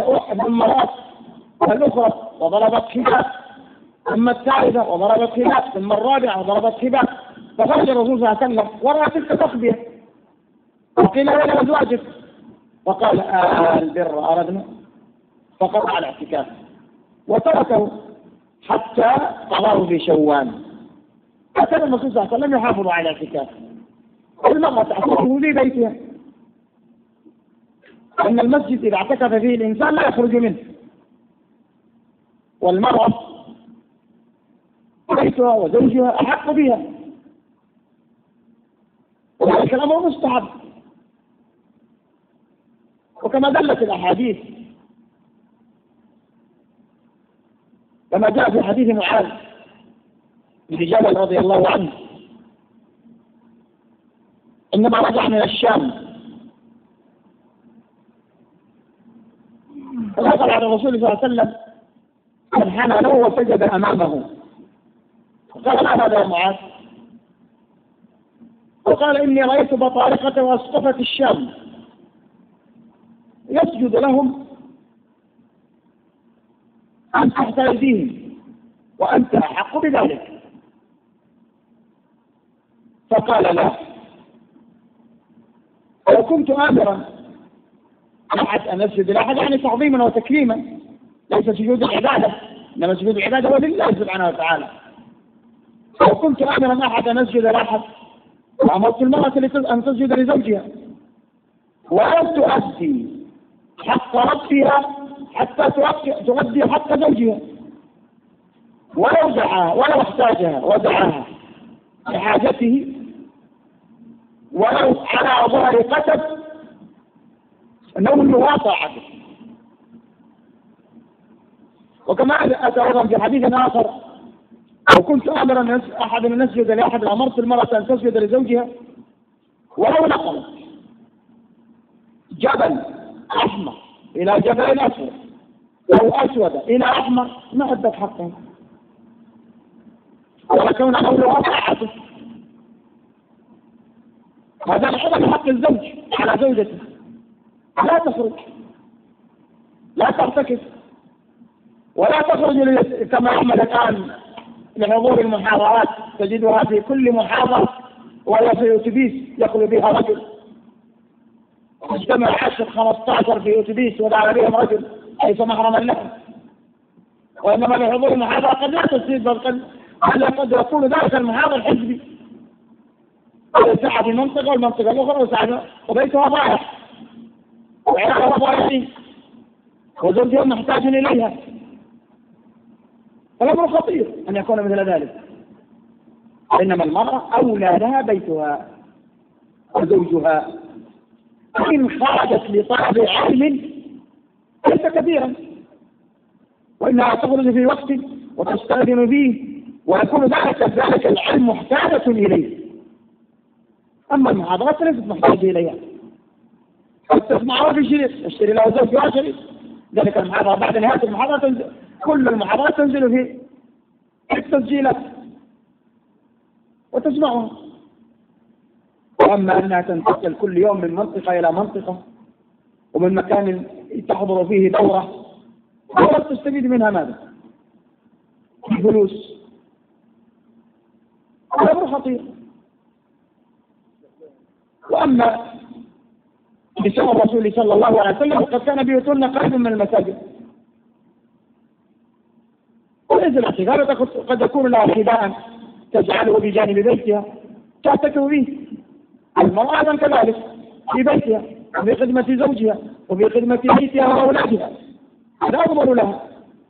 الأخرى وضربت خباء، ثم الثالثة وضربت خباء، ثم الرابعة وضربت خباء، فخرج الرسول صلى الله عليه وسلم ورأى تلك تخبية، وقيل له: أزواجك؟ فقال: البر أردنا، فقطع الاعتكاف وتركه حتى قضاه في شوال. فكان الرسول صلى الله عليه وسلم يحافظ على الاعتكاف، والمرأة تعتكف في بيتها، أن المسجد إذا اعتكف فيه الإنسان لا يخرج منه، والمرأة بيتها وزوجها أحق بها، وذلك الأمر مستحب، وكما دلت الأحاديث كما جاء في حديث معاذ بن جبل رضي الله عنه إنما رجع من الشام فدخل على الرسول صلى الله عليه وسلم فانحنى له وسجد أمامه، فقال: ما هذا يا معاذ؟ وقال: إني رأيت بطارقة وأسقفة الشام يسجد لهم أن تحت أيديهم وأنت أحق بذلك. فقال: لا، لو كنت آمرا أحد أن أسجد لأحد يعني تعظيما وتكريما، ليس سجود العبادة، إنما سجود العبادة هو لله سبحانه وتعالى. لو كنت آمرا أحد أن أسجد لأحد وأمرت المرأة أن تسجد لزوجها وأن تؤدي حق ربها حتى تؤدي حق زوجها، ولو دعاها ولو احتاجها ودعاها لحاجته ولو على ظهر قتب أنه طاعته. وكما أتى أيضا في حديث آخر: لو كنت آمر أحد أن يسجد لأحد أمرت المرأة أن تسجد لزوجها ولو نقلت جبل أحمر إلى جبل أسود أو أسود إلى أحمر ما أدت حقها، ولكون قولها طاعته. هذا الحكم حق الزوج على زوجته، لا تخرج، لا ترتكب، ولا تخرج كما يعمل الآن لحضور المحاضرات، تجدها في كل محاضرة ولا في أتوبيس يخلو بها رجل، اجتمع 10-15 في أتوبيس ودعا بهم رجل ليس محرما له. وإنما لحضور المحاضرة قد لا تصيب، بل قد يكون ذلك المحاضر حزبي، ساعة في منطقة والمنطقة الأخرى وساعة وبيتها ضائع وعيالها ضائعين وزوجها محتاج إليها. الأمر خطير أن يكون مثل ذلك. إنما المرأة أولى لها بيتها وزوجها، إن خرجت لطلب علم ليس كثيرا، وإنها تخرج في وقت وتستأذن فيه ويكون ذلك العلم محتاجة إليه. أما المحاضرات ليست محتاجة إليها، قد تسمعها في شريط، اشتري له زوجها شريط، ذلك المحاضرة بعد نهاية المحاضرة كل المحاضرات تنزل في التسجيلات وتسمعها. وأما أنها تنتقل كل يوم من منطقة إلى منطقة ومن مكان تحضر فيه دورة ولا تستفيد منها ماذا؟ الفلوس. الأمر خطير. وأما بسبب الرسول صلى الله عليه وسلم قد كان بيوتنا قريب من المساجد، وليس الاعتكاف قد يكون لها حذاء تجعله بجانب بيتها تعتكف به. المرأة أيضا كذلك في بيتها وفي خدمة زوجها وفي خدمة بيتها وأولادها، هذا أفضل لها،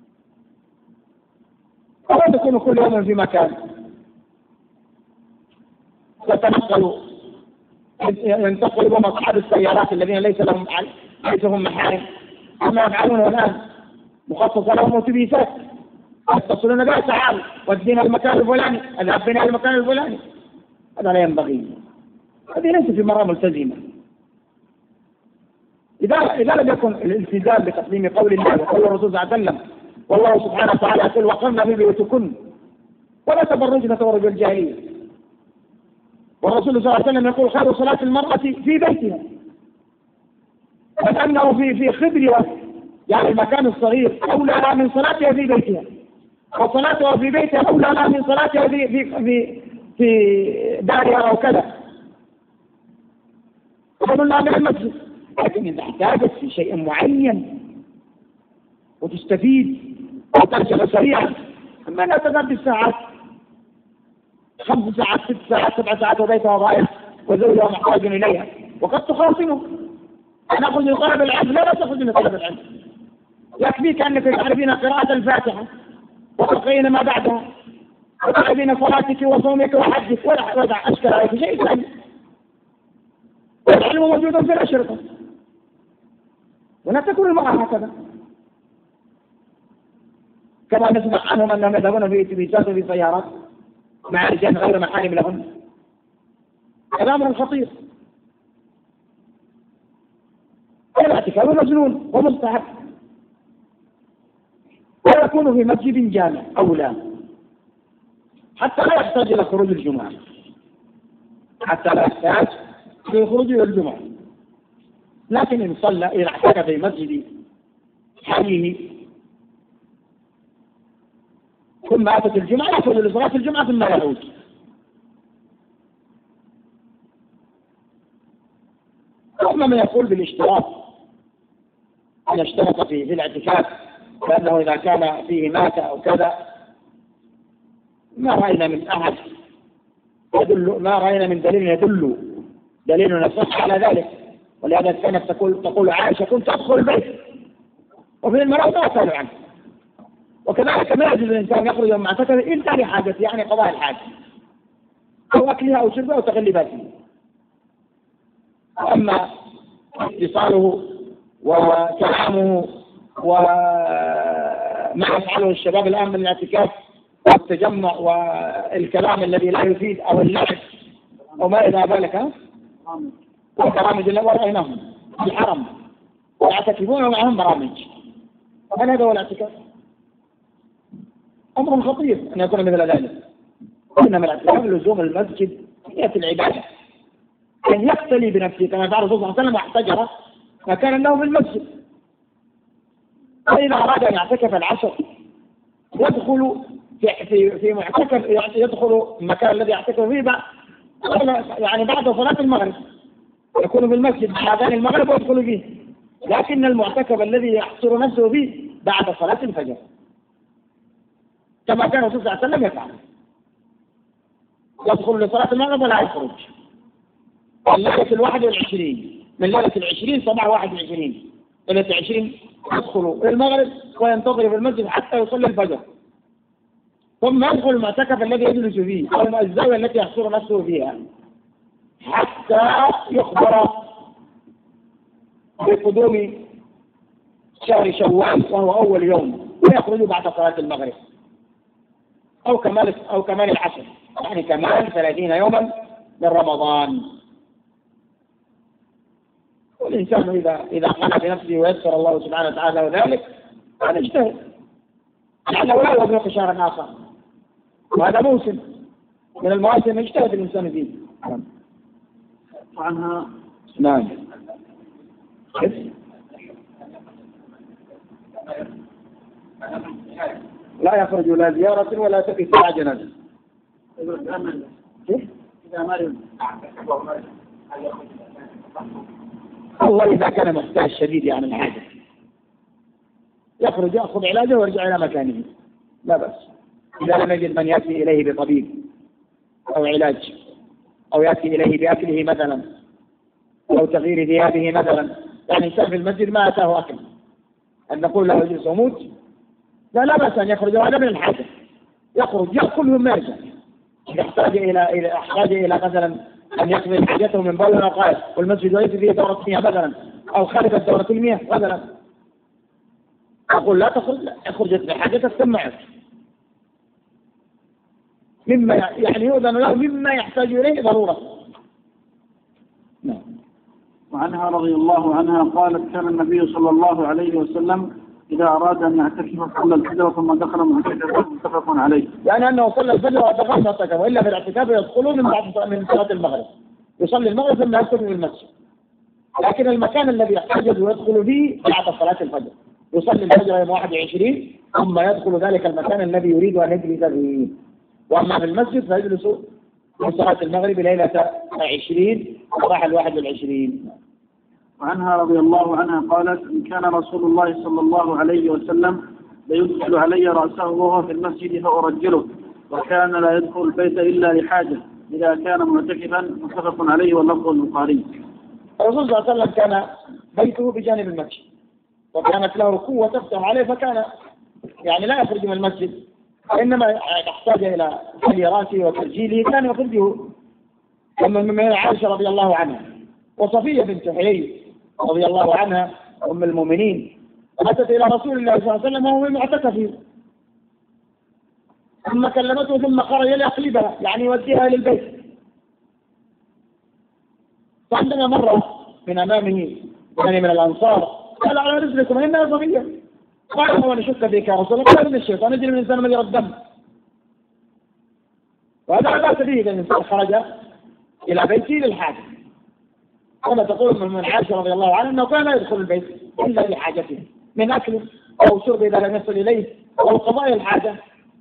ولا تكون كل يوم في مكان ينتقل بهم أصحاب السيارات الذين ليس هم محارم، كما يفعلون الآن، مخصصة لهم أتوبيسات يتصلون بها تعال ودينا المكان الفلاني، اذهب بنا المكان الفلاني. هذا لا ينبغي، هذه ليست في مرام ملتزمة. إذا لم يكن الالتزام بتقديم قول الله وقول الرسول صلى الله عليه وسلم، والله سبحانه وتعالى يقول وقرن في بيوتكن ولا تبرجن تبرج الجاهلية، والرسول صلى الله عليه وسلم يقول خير صلاة المرأة في بيتها، فكأنه في خبرها يعني المكان الصغير أولى من صلاتها في بيتها، وصلاتها في بيتها أولى من صلاتها في دارها أو كذا. قلنا من المسجد، لكن إذا احتاجت في شيء معين وتستفيد وترجع سريعا، أما لا تذهب بالساعات 5 ساعات 6 ساعات 7 ساعات وبيتها ضائع وزوجها محتاج إليها، وقد تخاصمه أنا أخذ لطلب العلم. لا تأخذ لطلب العلم، يكفيك أنك تعرفين قراءة الفاتحة وتقرين ما بعدها وتعرفين صلاتك وصومك وحجك ولا أشكال عليك شيء ثاني. والعلم موجود في الأشرطة، ولا تكون المرأة هكذا كما نسمع عنهم أنهم يذهبون في اتوبيسات وفي سيارات مع رجال غير محارم لهم. هذا أمر خطير. الاعتكاف مجنون ومستحب، ويكون في مسجد جامع أولى حتى لا يحتاج إلى خروج الجمعة، حتى لا يحتاج إلى خروج الجمعة. لكن إن صلى إذا اعتكف في مسجد حيه ثم أتت الجمعة يأخذ لصلاة الجمعة ثم يعود. ثم من يقول بالاشتراط أن يشترط في الاعتكاف لأنه إذا كان فيه مات أو كذا، ما رأينا من أحد يدل، ما رأينا من دليل يدل دليل نصح على ذلك. ولهذا كانت تقول عائشة كنت أدخل البيت وفي المرأة لا أسأل عنه. وكذلك ما يجوز الإنسان يخرج من معتكف إلا لحاجته، يعني قضاء الحاجة أو أكلها أو شربها أو تغلباتها. أما اتصاله وكلامه وما يفعله الشباب الآن من الاعتكاف والتجمع والكلام الذي لا يفيد أو اللعب أو ما إلى ذلك، وبرامج اللي رأيناهم في الحرم يعتكفون ومعهم برامج. هل هذا هو الاعتكاف؟ أمر خطير أن يكون مثل ذلك. إنما الاعتكاف لزوم المسجد هي العبادة، أن يقتلي بنفسه كما فعل الرسول صلى الله عليه وسلم واحتجر فكان له في المسجد. فإذا أراد أن يعتكف العشر يدخل في معتكف، يدخل المكان الذي يعتكف فيه يعني بعد صلاة المغرب، يكون في المسجد بعد المغرب ويدخل فيه. لكن المعتكف الذي يحصر نفسه فيه بعد صلاة الفجر كما كان الرسول صلى الله عليه وسلم يفعل، يدخل لصلاة المغرب ولا يخرج. الليلة 21 من ليلة 20 صباح 21 ليلة 20 يدخل المغرب وينتظر في المسجد حتى يصلي الفجر، ثم يدخل المعتكف الذي يجلس فيه أو الزاوية التي يحصر نفسه فيها حتى يخبر بقدوم شهر شوال وهو أول يوم، ويخرج بعد صلاة المغرب أو كمال العشر، يعني كمال 30 يوما من رمضان. والإنسان إذا قال بنفسه ويسر الله سبحانه وتعالى ذلك فنجتهد لأنه لا يوافق شهرا آخر، وهذا موسم من المواسم يجتهد الإنسان فيه. وعنها نعم. لا يخرج لا زيارة ولا اتباع جنازة. إذا مرض الله إذا كان محتاج شديد يعني الحاجة يخرج يأخذ علاجه ويرجع إلى مكانه لا بأس، إذا لم يجد من يأتي إليه بطبيب أو علاج أو يأتي إليه بأكله مثلا أو تغيير ثيابه مثلا. يعني إنسان في المسجد ما أتاه أكل أن نقول له يجلس وموت، لا بأس أن يخرج، هذا من الحاجة، يخرج يأكل ثم يرجع. إذا احتاج إلى مثلا أن يقضي حاجته من بول أو غائط والمسجد ليس فيه دورة مياه مثلا أو خارج دورة المياه مثلا، أقول لا تخرج، اخرج بحاجتك ثم عد مما يعني يؤذن له مما يحتاج إليه ضرورة. نعم. وعنها رضي الله عنها قالت كان النبي صلى الله عليه وسلم إذا أراد أن يعتكف صلى الفجر ثم دخل معتكفا متفق عليه. يعني أنه صلى الفجر ودخل معتكفا، وإلا في الاعتكاف يدخلون من صلاة المغرب، يصلي المغرب ثم يدخل في المسجد. لكن المكان الذي يحتاج يدخل فيه بعد صلاة الفجر، يصلي الفجر يوم 21 ثم يدخل ذلك المكان الذي يريد أن يجلس فيه. وأما في المسجد فيجلس من صلاة المغرب ليلة 20 صباح 21. وعنها رضي الله عنها قالت إن كان رسول الله صلى الله عليه وسلم ليدخل علي رأسه وهو في المسجد فأرجله، وكان لا يدخل البيت إلا لحاجة إذا كان معتكفا، متفق عليه واللفظ البخاري. الرسول صلى الله عليه وسلم كان بيته بجانب المسجد وكانت له قوة تفتح عليه، فكان يعني لا يخرج من المسجد، إنما يحتاج إلى حل رأسه وترجيله كان يخرجه. من عائشة رضي الله عنها وصفية بنت حيي رضي الله عنها أم المؤمنين أتت إلى رسول الله صلى الله عليه وسلم وهو معتكف، ثم كلمته ثم خرج ليقلبها يعني يوديها إلى البيت. فعندما مر من أمامه يعني من الأنصار قال على رجلكم إنها صفية، قال هو نشك فيك يا رسول الله، قال من الشيطان يجري من الإنسان مجرى الدم. وهذا لا بأس به إذا الإنسان خرج إلى بيته للحاجة، كما تقول من عائشة رضي الله عنها أنه كان لا يدخل البيت إلا لحاجته من أكل أو شرب إذا لم يصل إليه أو قضاء الحاجة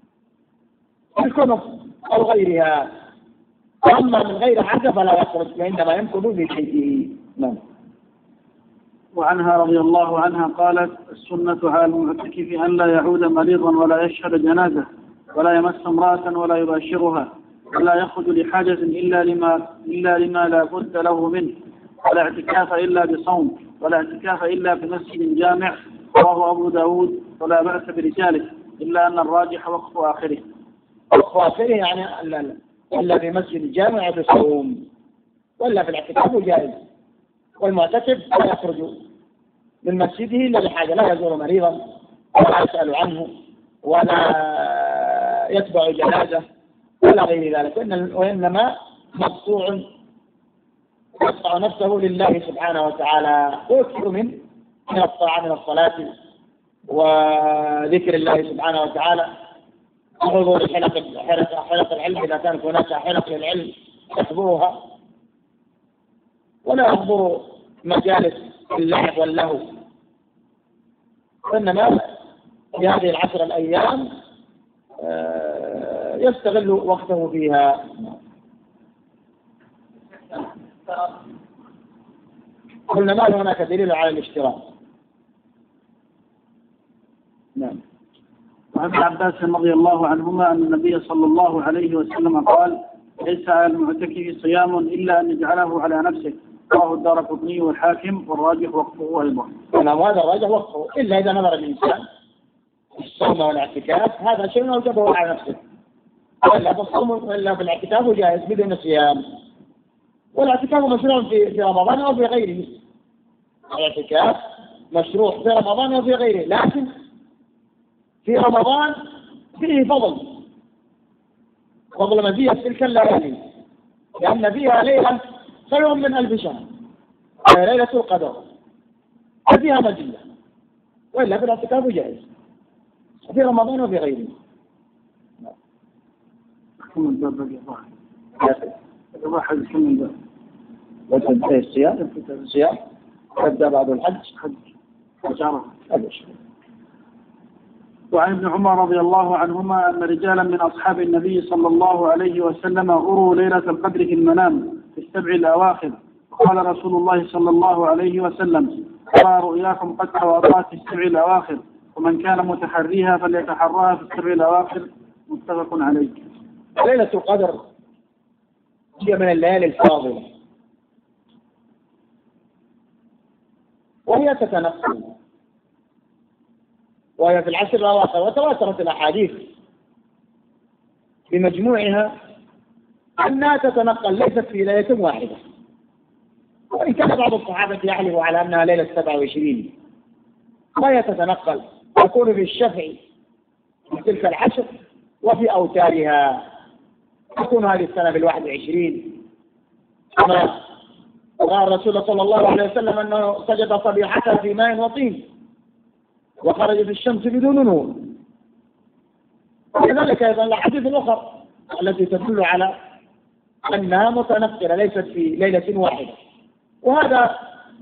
الكنف أو غيرها. أما من غير حاجة فلا يخرج وإنما يمكن في بيته. نعم. وعنها رضي الله عنها قالت السنة على المعتكف أن لا يعود مريضا ولا يشهد جنازة ولا يمس امرأة ولا يباشرها ولا يخرج لحاجة إلا لما لا بد له منه، ولا اعتكاف إلا بصوم ولا اعتكاف إلا في مسجد جامع، رواه أبو داود ولا بأس برجاله إلا أن الراجح وقف آخره. وقف آخره يعني إلا في مسجد جامع بصوم، ولا في الاعتكاف جائز. والمعتكف لا يخرج من مسجده إلا لحاجة، لا يزور مريضا ولا يسأل عنه ولا يتبع جنازة ولا غير ذلك، وإنما مقطوع يقطع نفسه لله سبحانه وتعالى، ويكثر من الطاعة من الصلاة وذكر الله سبحانه وتعالى، وحضور حلق العلم إذا كانت هناك حلق للعلم يحضرها، ولا يحضر مجالس اللعب واللهو، وإنما في هذه العشر الأيام يستغل وقته فيها. قلنا ما هناك دليل على الاشتراك. نعم. وعن ابن عباس رضي الله عنهما أن النبي صلى الله عليه وسلم قال: ليس على المعتكف صيام إلا أن يجعله على نفسه. رواه الدارقطني والحاكم، والراجح وقفه أيضا. نعم، هذا الراجح وقفه، إلا إذا نظر الإنسان الصوم والاعتكاف هذا شيء أوجبه على نفسه، وإلا بالصوم وإلا بالاعتكاف جائز بدون صيام. والاعتكاف مشروع في رمضان أو في غيره، الاعتكاف مشروع في رمضان أو في غيره، لكن في رمضان فيه فضل مزية تلك الليالي، لأن فيها ليلة خير من 1000 شهر، وهي ليلة القدر، وفيها مزية، وإلا في الاعتكاف جائز في رمضان وفي غيره. كم الباب بقي واحد كم الباب وتنتهي الصيام تبدأ بعد الحج وعن ابن عمر رضي الله عنهما أن رجالا من أصحاب النبي صلى الله عليه وسلم أروا ليلة القدر في المنام في السبع الأواخر، قال رسول الله صلى الله عليه وسلم: أرى رؤياكم قد تواترت في السبع الأواخر، ومن كان متحريها فليتحراها في السبع الأواخر. متفق عليه. ليلة القدر هي من الليالي الفاضلة، وهي تتنقل، وهي في العشر الأواخر، وتواترت الأحاديث بمجموعها أنها تتنقل، ليست في ليلة واحدة، وإن كان بعض الصحابة يحلف على أنها ليلة 27، وهي تتنقل، تكون في الشفع في تلك العشر، وفي أوتارها تكون هذه السنة بال21، كما قال الرسول صلى الله عليه وسلم أنه سجد صبيحتها في ماء وطين وخرجت الشمس بدون نور. وكذلك أيضا الأحاديث الأخرى التي تدل على أنها متنقلة ليست في ليلة واحدة، وهذا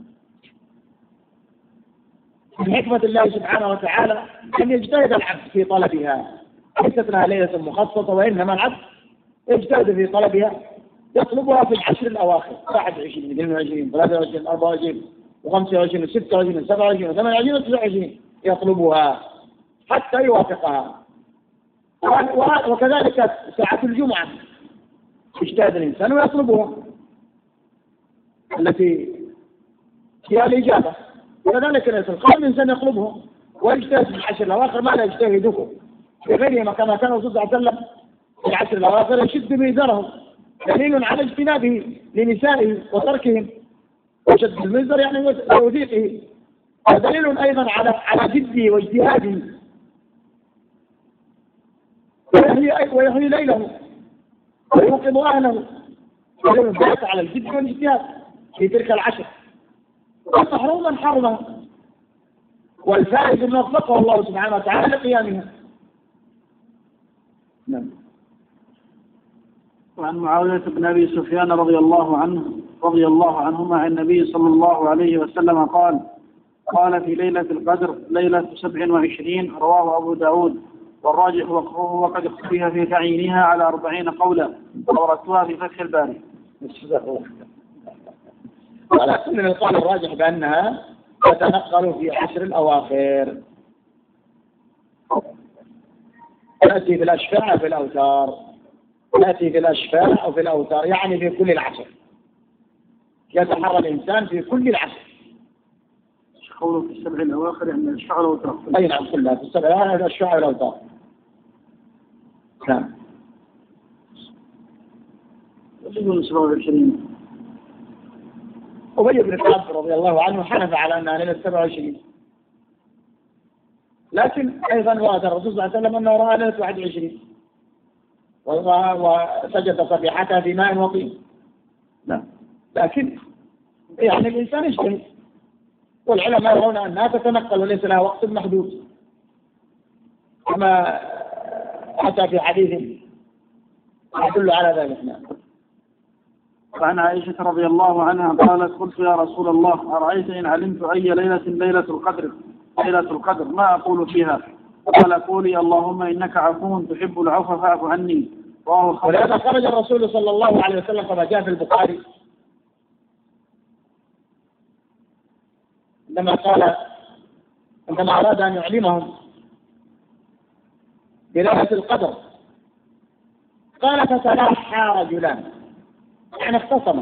من حكمة الله سبحانه وتعالى أن يجتهد العبد في طلبها، ليست لها ليلة مخصصة، وإنما العبد يجتهد في طلبها، يطلبها في العشر الأواخر 21 22 23 24 و25 و26 و27 و28 و29 يطلبها حتى يوافقها. وكذلك ساعة الجمعة يجتهد الإنسان ويطلبها التي فيها الإجابة، وكذلك ليس القادم الإنسان يطلبه ويجتهد في العشر الأواخر ما لا يجتهده في غيرهما، كما كان الرسول صلى الله عليه وسلم في العشر الأواخر يشد بإزاره، دليل على اجتنابه لنسائه وتركهم، وشد المزر يعني وتوثيقه، ودليل أيضا على جده واجتهاده، ويحيي ليله ويوقظ أهله، دليل ذلك على الجد والاجتهاد في تلك العشر، والمحروم من حرمه، والفائز من وفقه الله سبحانه وتعالى لقيامها. نعم. وعن معاوية بن أبي سفيان رضي الله عنهما عن النبي صلى الله عليه وسلم قال في ليلة القدر ليلة 27، رواه أبو داود، والراجح وقفه، وقد اختلف في تعيينها على 40 قولا، وردتها في فتح الباري. ولكن من القول الراجح بأنها تتنقل في عشر الأواخر، تأتي في الأشفاع أو في الأوتار، تأتي في الأشفاع أو في الأوتار، يعني في كل العشر، يتحرى الإنسان في كل العشر. قوله في السبع الأواخر يعني الأشفاع والأوتار. أي نعم، كلها في السبع الأواخر الأشفاع والأوتار. نعم. يقول 27. أبي بن كعب رضي الله عنه حنف على أنها ليلة 27، لكن أيضا ورد الرسول صلى الله عليه وسلم أنه رأى ليلة 21، وسجد صبيحتها في ماء وطين. لا، لكن يعني الإنسان يجتهد، والعلماء يرون أنها تتنقل وليس لها وقت محدود، كما أتى في حديث يدل على ذلك. نعم. وعن عائشة رضي الله عنها قالت: قلت يا رسول الله أرأيت إن علمت أي ليلة القدر ما أقول فيها؟ قال: قولي اللهم إنك عفو تحب العفو فاعف عني. ولهذا خرج الرسول صلى الله عليه وسلم كما جاء في البخاري عندما أراد أن يعلمهم بليلة القدر قال: فتلاحى رجلان، يعني اختصموا.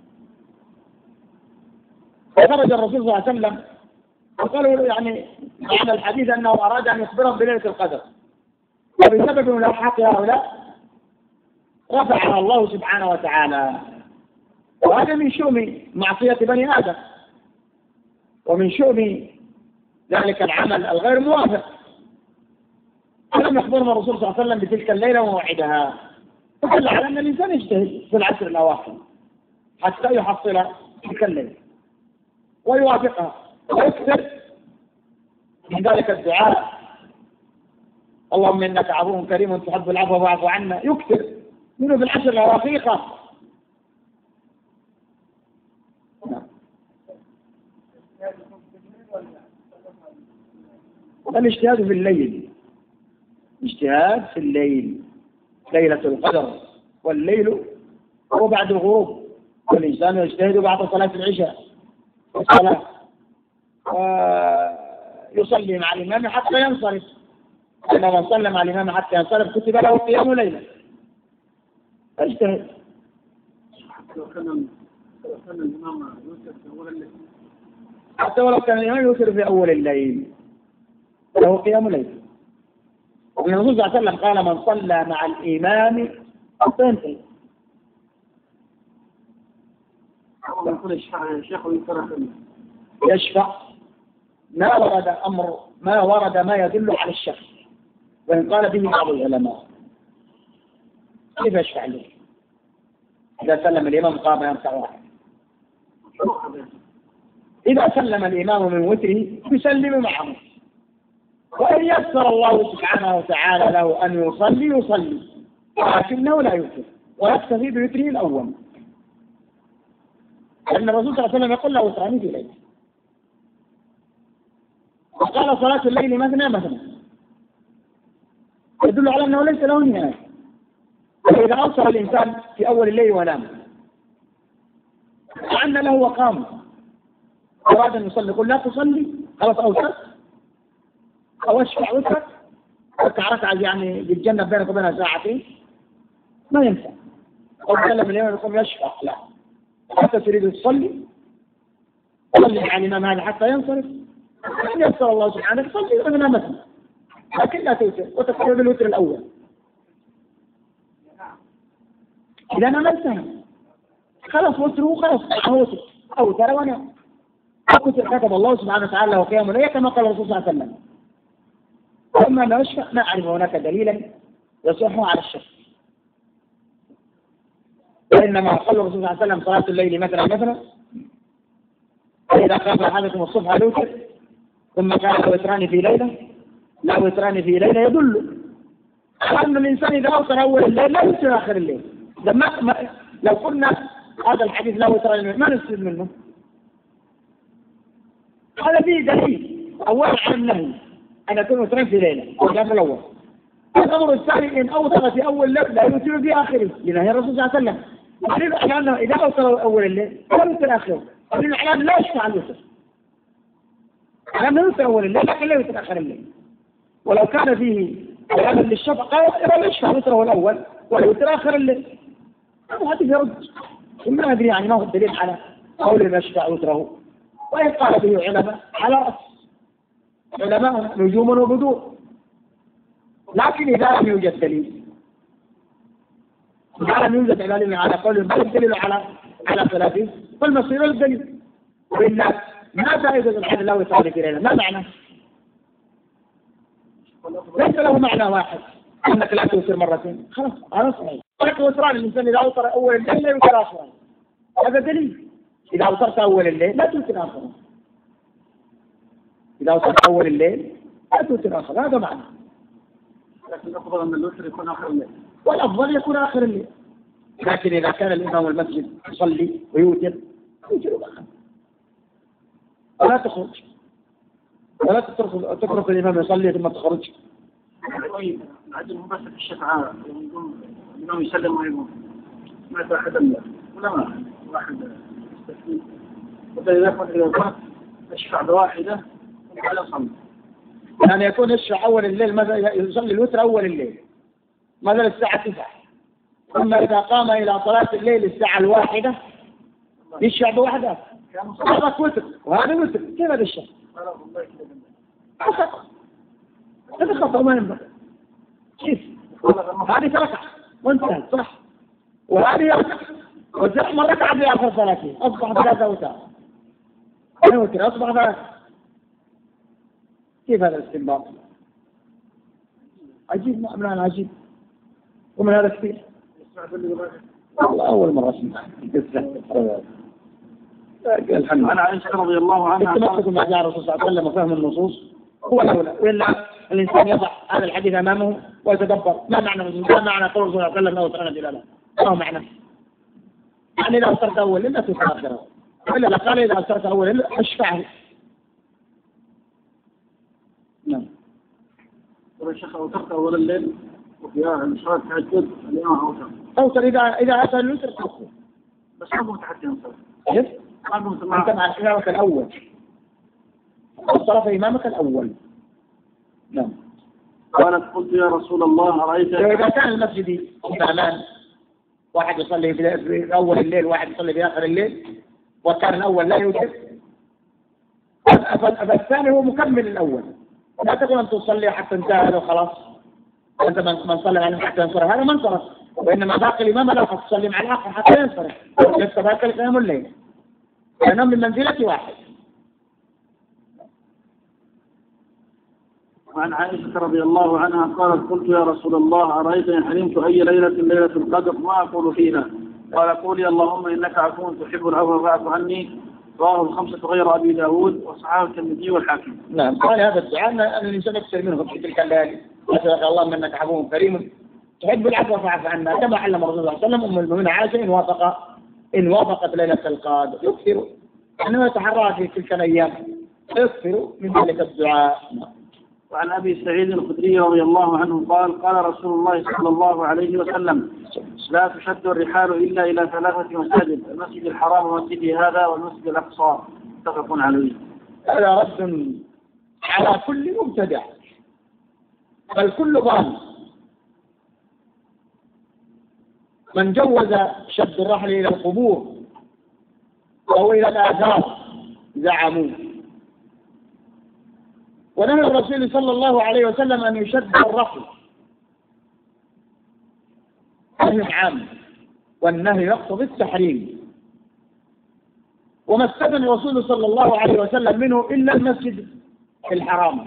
فخرج الرسول صلى الله عليه وسلم وقالوا يعني معنى الحديث أنه أراد أن يخبرهم بليلة القدر، وبسبب ملاحقة هؤلاء رفعها الله سبحانه وتعالى. وهذا من شؤم معصية بني آدم، ومن شؤم ذلك العمل الغير موافق. فلم يخبرنا الرسول صلى الله عليه وسلم بتلك الليلة وموعدها، فدل على أن الإنسان يجتهد في العشر الأواخر حتى يحصل تلك الليلة ويوافقها، ويكثر من ذلك الدعاء: اللهم إنك عفو كريم تحب العفو فاعف عنا، يكثر منه في العشر الأواخر. الاجتهاد في الليل، اجتهاد في الليل، ليلة القدر، والليل هو بعد الغروب، والإنسان يجتهد بعد صلاة العشاء والصلاة، ويصلي مع الإمام حتى ينصرف، إن من صلى مع الإمام حتى ينصرف كتب له قيام ليلة. اجتهد. حتى ولو كان الإمام يوتر في أول الليل له قيام ليل. ومن الرسول صلى الله عليه وسلم قال: من صلى مع الإمام حتى ينتهي. يشفع ما ورد ما يدل على الشفع، وإن قال به بعض العلماء. كيف يشفع له؟ إذا سلم الإمام قام يركع واحد. إذا سلم الإمام من وتره يسلم معه، وإن يسر الله سبحانه وتعالى له أن يصلي ولكنه لا يوتر ويكتفي بوتره الأول، لأن الرسول صلى الله عليه وسلم يقول له: وتراني في ليلة. وقال: صلاة الليل مثنى مثنى، يدل على أنه ليس له نهاية. وإذا أوصل الإنسان في أول الليل ونام وأن له وقام أراد أن يصلي، قل: لا تصلي، خلاص أوصل أو اشفع وترك ركعة يعني بالجنة بينك وبينها ساعتين، ما ينفع. أو تكلم اليوم يقوم يشفع، لا، حتى تريد تصلي صلي مع الإمام هذا حتى ينصرف، إن يسر الله سبحانه صلي ومنها مثلا، لكن لا توتر وتكفي بالوتر الأول. إذا أنا ما انتهى خلاص وتره، خلاص وتر أو ترى ونام، كتب الله سبحانه وتعالى له قيام ليلة كما قال الرسول صلى الله عليه وسلم. أما ما يشفع ما أعرف هناك دليلا يصح على الشفع، وإنما قال الرسول صلى الله عليه وسلم: صلاة الليل مثلا فإذا قام أحدكم الصبح الوتر، ثم قال: وتران في ليلة، لا وتران في ليلة، يدل على أن الإنسان إذا أوتر أول الليل لا يوتر آخر الليل. لو قلنا هذا الحديث لا وتران ما نستفيد منه. هذا فيه دليل أولا على النهي أن يكون وتران في ليلة، وهذا الأول. الأمر الثاني: إن أوتر في أول الليل لا يوتر في آخره، لنهي الرسول صلى الله عليه وسلم. دليل على أنه إذا أوتر أول الليل لا يوتر آخره، دليل على أنه لا يشفع الوتر، على أنه يوتر أول الليل لكن لا يوتر آخر الليل. ولو كان فيه علامة للشفع قال: لا يشفع وتره الأول ولا يوتر آخر الليل. هذا حديث يرد، ما أدري يعني ما هو الدليل على قوله يشفع وتره. وإن قال به علماء على رأس علماء نجوم وبدور، لكن إذا لم يوجد دليل، إذا لم يوجد دليل على قول بل الدليل على خلافه، فالمصير للدليل. وإلا ما فائدة الحديث لا وتر في ليلة؟ ما معنى؟ ليس له معنى واحد، أنك لا توتر مرتين خلاص أنا صحيح. ولكن وتران الإنسان إذا أوتر أول الليل لا يوتر آخره، هذا دليل. إذا أوترت أول الليل لا توتر آخره، إذا أوترت أول الليل لا توتر آخره، هذا معنى. لكن الأفضل أن الوتر يكون آخر الليل، والأفضل يكون آخر الليل. لكن إذا كان الإمام المسجد يصلي ويوتر يوتر آخر، ولا تخرج ولا تترك الإمام يصلي ثم تخرج. طيب العجل بس في الشفعاء الإمام يسلم ويقوم ما أحد إلا ولا ما واحد يستثني، وإذا كنت تشفع بواحدة وعلى صمت يعني يكون يشفع أول الليل، ماذا يصلي الوتر أول الليل مثلا الساعة 9، ثم إذا قام إلى صلاة الليل الساعة 1 يشفع بوحدة، هذا وتر وهذا وتر. كيف هذا الشيء؟ هذا خطأ ما ينبغي. كيف؟ هذه ركعة وانتهت صح، وهذه ركعة وزحمة ركعة في آخر صلاته أصبح 3 أوتار، وتر أصبح 3. كيف هذا الاستنباط؟ عجيب، من هذا عجيب ومن هذا كثير. والله أول مرة أسمع الحمد لله. عن عائشة رضي الله عنها التمسك مع جاء الرسول صلى الله عليه وسلم وفهم النصوص هو الأولى، وإلا الإنسان يضع هذا الحديث أمامه ويتدبر ما معنى قول الرسول صلى الله عليه وسلم أو ترى دلاله، ما هو معنى؟ يعني إذا أصرت أول لا تتأخره، إلا قال إذا أصرت أول أشفعه. نعم. والشيخ أوترت أول الليل وفي صلاة التهجد الإمام أوتر إذا أتى الوتر أوتر، بس ما هو متحدث كيف؟ أنت مع إمامك الأول، الصلاة إمامك الأول. نعم. قالت قلت يا رسول الله أرأيت إذا كان المسجد إمامان، واحد يصلي في أول الليل واحد يصلي في آخر الليل، وكان الأول لا يوتر، فالثاني هو مكمل الأول. لا تقول أن تصلي حتى انتهى هذا وخلاص، أنت من صلى عليه حتى ينصرف هذا ما انصرف، وإنما باقي الإمام لا تصلي مع الآخر حتى ينصرف، لست باقي القيام الليل، فنم من منزلة واحد. وعن عائشة رضي الله عنها قالت قلت يا رسول الله أرأيت إن حلمت أي ليلة القدر ما أقول فيها؟ قال قولي اللهم إنك عفو تحب العفو فاعف عني. رواه 5 غير أبي داود وصححه الترمذي والحاكم. نعم. قال هذا الدعاء أن الإنسان يكثر منه في تلك الليالي، أسألك اللهم إنك عفو كريم تحب العفو فاعف عنا، كما علم الرسول صلى الله عليه وسلم أم المؤمنين عائشة إن وافقت ليلة القدر يكثر، أنه يتحرى في تلك الأيام يكثر من ذلك الدعاء. وعن أبي سعيد الخدري رضي الله عنه قال قال رسول الله صلى الله عليه وسلم لا تشد الرحال إلا إلى 3 مساجد، المسجد الحرام ومسجد هذا والمسجد الأقصى، متفق عليه. هذا رد على كل مبتدع بل كل ضال. من جوز شد الرحل إلى القبور أو إلى الآثار زعموا، ونهى الرسول صلى الله عليه وسلم أن يشد الرحل، نهي عام والنهي يقتضي التحريم، وما استثنى الرسول صلى الله عليه وسلم منه إلا المسجد الحرام.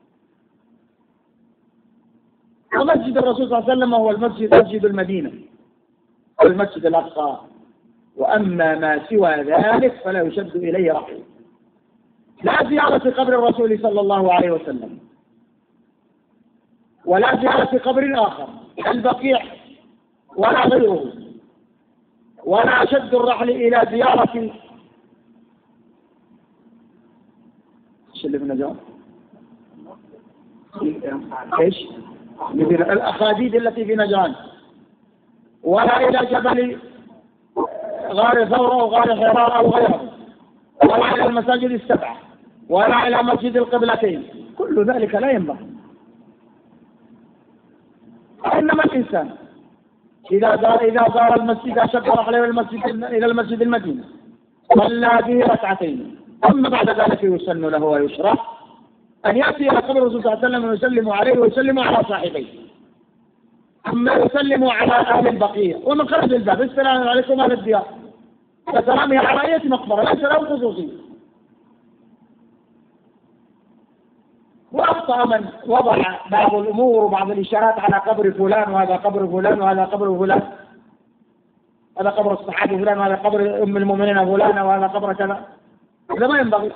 ومسجد الرسول صلى الله عليه وسلم هو مسجد المدينة والمسجد الأقصى، وأما ما سوى ذلك فلا يشد إليه رحل. لا زيارة قبر الرسول صلى الله عليه وسلم ولا زيارة قبر آخر البقيع ولا غيره، ولا شد الرحل إلى زيارة ايش اللي في النجار؟ ايش؟ الأخاديد التي في نجران، ولا إلى جبل غار ثورة أو غار حراء أو غيره، ولا إلى المساجد 7، ولا إلى مسجد القبلتين، كل ذلك لا ينبغي. إنما الإنسان إذا زار المسجد أشد رحله إلى المسجد المدينة صلى به 2 ثم بعد ذلك يسن له ويشرع أن يأتي إلى قبر الرسول صلى الله عليه وسلم ويسلم عليه ويسلم على صاحبيه، ثم يسلم على أهل البقية، ومن خرج الباب السلام عليكم أهل الديار، فسلامه على أي مقبرة ليس له خصوصية. وأخطأ من وضع بعض الأمور وبعض الإشارات على قبر فلان وهذا قبر فلان وهذا قبر فلان، هذا قبر الصحابي فلان وهذا قبر أم المؤمنين فلان وهذا قبر كذا. هذا ما ينبغي.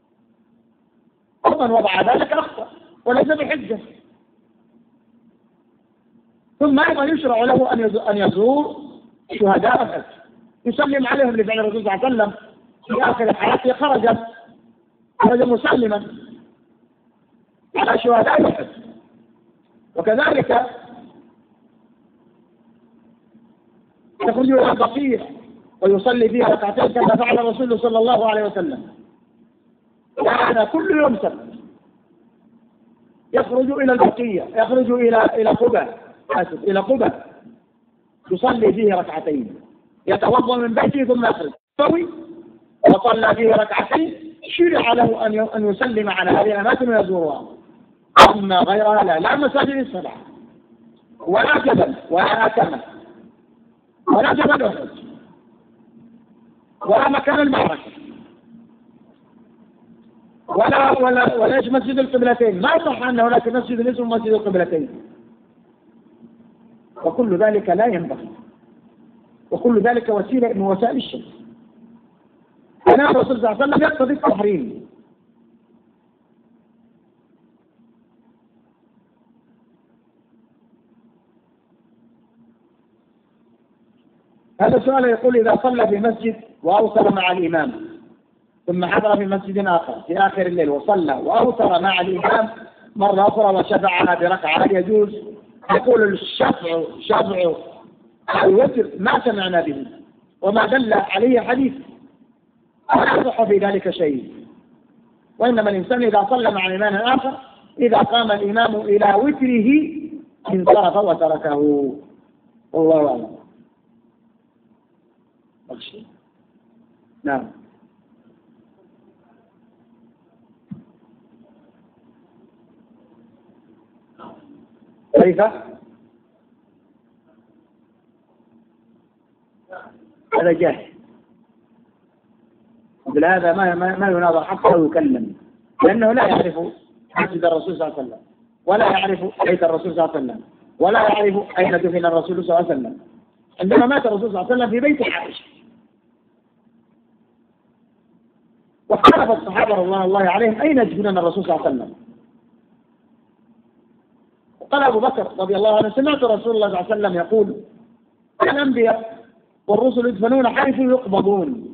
ومن وضع ذلك أخطأ وليس بحجة. ثم أيضا يشرع له أن يزور شهداء الحج، يسلم عليهم لفعل الرسول صلى الله عليه وسلم في آخر حياته خرج مسلما على شهداء الحج. وكذلك يخرج إلى البقيع ويصلي فيها ركعتين كما فعل الرسول صلى الله عليه وسلم. وأنا كل يوم سبت يخرج إلى البقيع، يخرج إلى قبة يصلي فيه ركعتين، يتوضأ من بيته ثم يخرج وصلى فيه ركعتين. شرع له أن يسلم على هذه الأماكن ويزورها. أما غيرها لا مساجد السبعة ولا جبل ولا أكمة ولا جبل أحد ولا مكان المعركة ولا مسجد القبلتين. ما صح أن هناك مسجد اسمه مسجد القبلتين. وكل ذلك لا ينبغي، وكل ذلك وسيلة من وسائل الشرك. أنا الرسول صلى الله عليه وسلم يقتضي التحريم. هذا سؤال يقول: إذا صلى في مسجد وأوتر مع الإمام ثم حضر في مسجد آخر في آخر الليل وصلى وأوتر مع الإمام مرة أخرى وشفعها بركعة، هل يجوز؟ يقول الشفع الوتر ما سمعنا به وما دل عليه حديث، ولا يصح في ذلك شيء. وإنما الإنسان إذا صلى مع إمام آخر إذا قام الإمام إلى وتره انصرف وتركه. والله أعلم. نعم. كيف؟ هذا جاهل. هذا ما يناظر حتى يكلم، لأنه لا يعرف مسجد الرسول صلى الله عليه وسلم، ولا يعرف بيت الرسول صلى الله عليه وسلم، ولا يعرف أين دفن الرسول صلى الله عليه وسلم. عندما مات الرسول صلى الله عليه وسلم في بيت عائشة، واختلف الصحابة رضوان الله عليهم أين يدفنون الرسول صلى الله عليه وسلم. وقال أبو بكر رضي الله عنه: سمعت رسول الله صلى الله عليه وسلم يقول: الأنبياء والرسل يدفنون حيث يقبضون.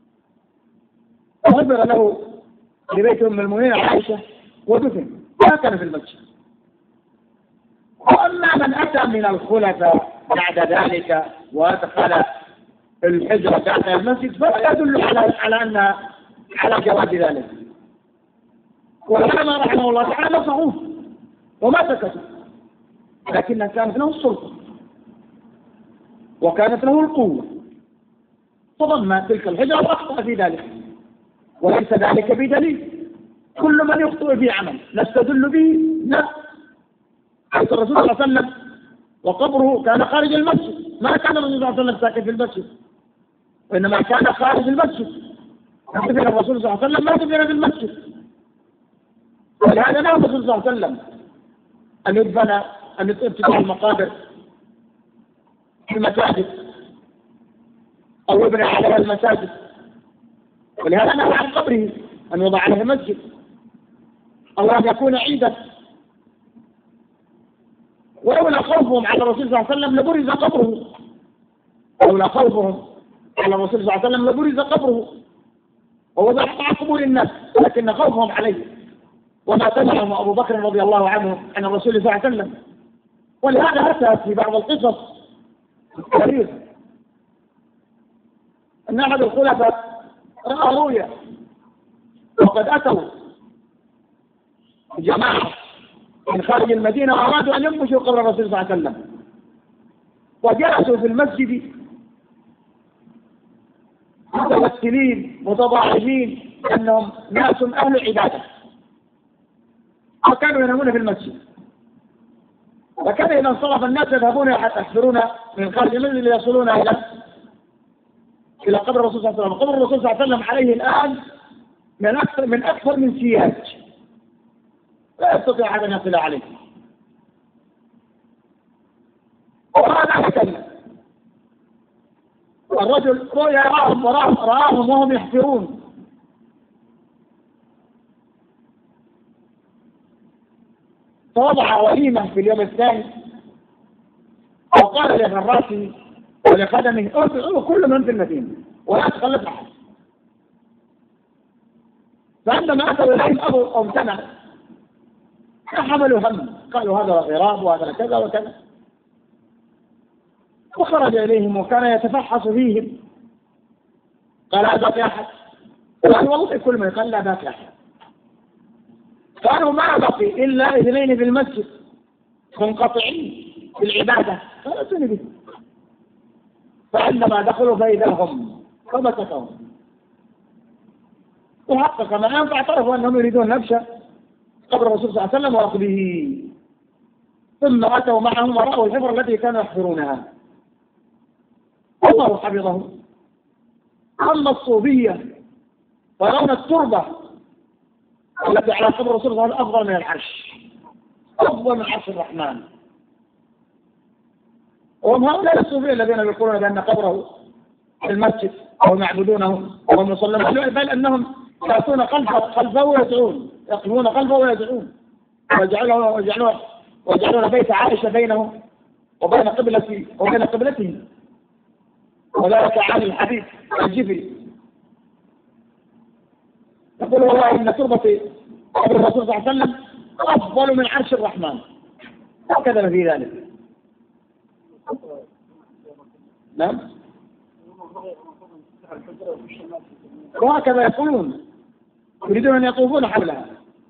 وغفر له لبيت أم المؤمنين عائشة ودفن، ما كان في المسجد. وأما من أتى من الخلفاء بعد ذلك وأدخل الحجرة بعد المسجد فلا يدل على جواز ذلك. والعلماء رحمه الله تعالى صعوف وما سكتوا، لكن كانت له السلطة وكانت له القوة فضم تلك الحجرة وأخطأ في ذلك، وليس ذلك بدليل. كل من يخطئ في عمل نستدل به. لا، حيث الرسول صلى الله عليه وسلم وقبره كان خارج المسجد، ما كان الرسول صلى الله عليه وسلم ساكن في المسجد، وإنما كان خارج المسجد. دفن الرسول صلى الله عليه وسلم ما دفن في المسجد، ولهذا نهى الرسول صلى الله عليه وسلم أن تفتح المقابر في المساجد أو يبنى عليها المساجد، ولهذا نهى عن قبره أن يوضع عليه مسجد أو أن يكون عيدا. ولولا خوفهم على الرسول صلى الله عليه وسلم لبرز قبره، لولا خوفهم على الرسول صلى الله عليه وسلم لبرز قبره ووضع مع قبور الناس، لكن خوفهم عليه وما تنعهم أبو بكر رضي الله عنه عن الرسول صلى الله عليه وسلم. ولهذا أتى في بعض القصص التاريخ أن أحد الخلفاء رأى رؤيا وقد أتوا جماعة من خارج المدينة وأرادوا أن ينبشوا قبر الرسول صلى الله عليه وسلم، وجلسوا في المسجد متوسلين متضاعفين أنهم ناس أهل عبادة، وكانوا ينامون في المسجد. وكان إذا انصرف الناس يذهبون يحفرون من خارج المسجد ليصلون إلى قبر الرسول صلى الله عليه وسلم. قبر الرسول صلى الله عليه وسلم عليه الآن من أكثر من سياج، يستطيع أحد أن يصل عليه. وهذا يتكلم الرجل رؤيا رآهم وهم يحفرون، فوضع وليمة في اليوم الثاني وقال لغراسه ولخدمه ادعوا كل من في المدينة ولا تخلف أحد. فعندما أتوا إليهم أبوا امتنع، فحملوا هم، قالوا هذا غراب وهذا كذا وكذا، وخرج إليهم وكان يتفحص فيهم. قال أباك أحد؟ قال والله كل من قال لا باقي أحد. كانوا ما بقي إلا اثنين في المسجد منقطعين في العبادة، قال اتوني به. فعندما دخلوا فإذا هم فمسكهم وحقق ما أنفع، اعترفوا أنهم يريدون نبش قبر الرسول صلى الله عليه وسلم ورقبه، ثم أتوا معهم ورأوا الحفر التي كانوا يحفرونها، الله حفظهم. أما الصوفية فيرون التربة التي على قبر الرسول صلى الله عليه وسلم أفضل من العرش، أفضل من عرش الرحمن. وهم هؤلاء الصوفية الذين يقولون بأن قبره في المسجد أو يعبدونه وهم يصلون، بل أنهم يأتون خلفه ويدعون، يقفون خلفه ويدعون، ويجعلون بيت عائشة بينهم وبين قبلته، وذلك عن الحديث الجبري. يقول والله إن تربة قبر الرسول صلى الله عليه وسلم أفضل من عرش الرحمن، وكذا في ذلك. نعم، وهكذا يقولون، يريدون أن يطوفون حولها.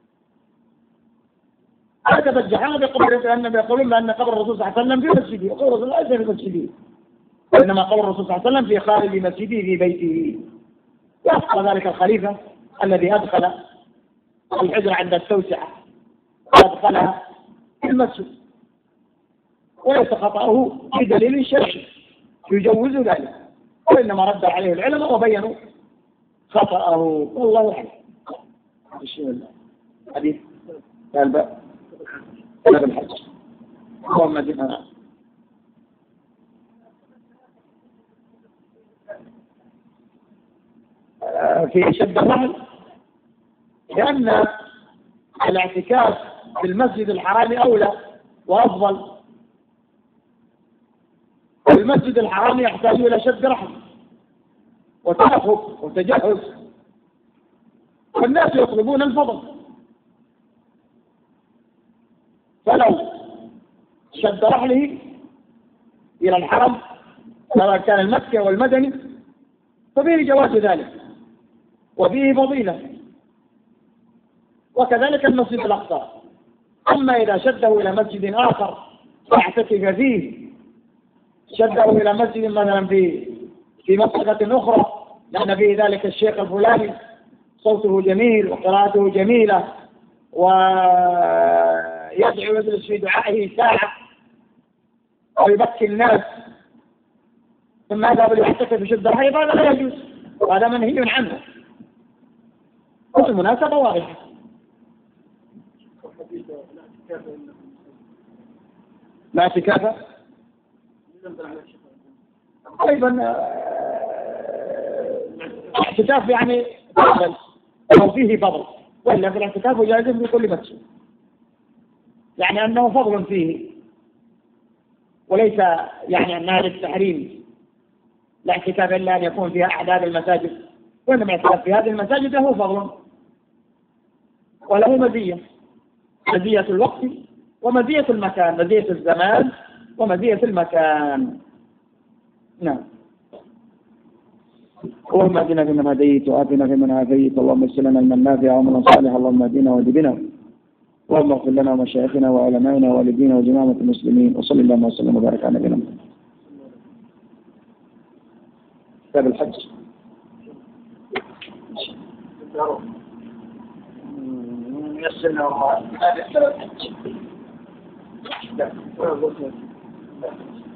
هكذا الجحام يقولون بأن قبر الرسول صلى الله عليه وسلم في مسجده، وقبر الرسول ليس في مسجده، وإنما قبر الرسول صلى الله عليه وسلم في خارج مسجده في بيته. وأدخل ذلك الخليفة الذي أدخل الحجرة عند التوسعة وأدخلها في المسجد، وليس خطأه بدليل شرعي يجوز ذلك، وإنما رد عليه العلماء وبينوا خطأه، والله أعلم. حديث باب الحج. اللهم اجعلنا في شد الرحل، لأن الاعتكاف في المسجد الحرام أولى وأفضل. المسجد الحرام يحتاج إلى شد رحل وترفق وتجهز، والناس يطلبون الفضل، فلو شد رحله إلى الحرم سواء كان المكي والمدني ففيه جواز ذلك وفيه فضيلة، وكذلك المسجد الأقصى. أما إذا شده إلى مسجد آخر فاعتكف فيه، شده إلى مسجد مثلا في منطقة أخرى لأن فيه ذلك الشيخ الفلاني صوته جميل وقراءته جميلة ويدعو يجلس في دعائه ساعة ويبكي الناس، ثم هذا باليعتكف في شد الرحل، هذا لا يجوز، وهذا منهي عنه، والمناسبة واضحة. لا اعتكاف أيضا اعتكاف يعني فضل أو فيه فضل، وإلا في الاعتكاف جائز في كل مسجد، يعني أنه فضل فيه وليس يعني أنها للتحريم. لا اعتكاف إلا أن يكون فيها أعداد المساجد، وإنما اعتكاف في هذه المساجد له فضل وله مزية الوقت ومزية المكان، مزية الزمان ومزية المكان. نعم. اللهم اهدنا فيمن هديت وآتنا فيمن عافيت، اللهم اغفر لنا علما نافعا وعملا صالحا، اللهم اهدنا واهد بنا، اللهم اغفر لنا ومشايخنا وعلمائنا ووالدينا وجماعة المسلمين، وصلى اللهم وسلم وبارك على نبينا محمد. كتاب الحج. يسرنا الله.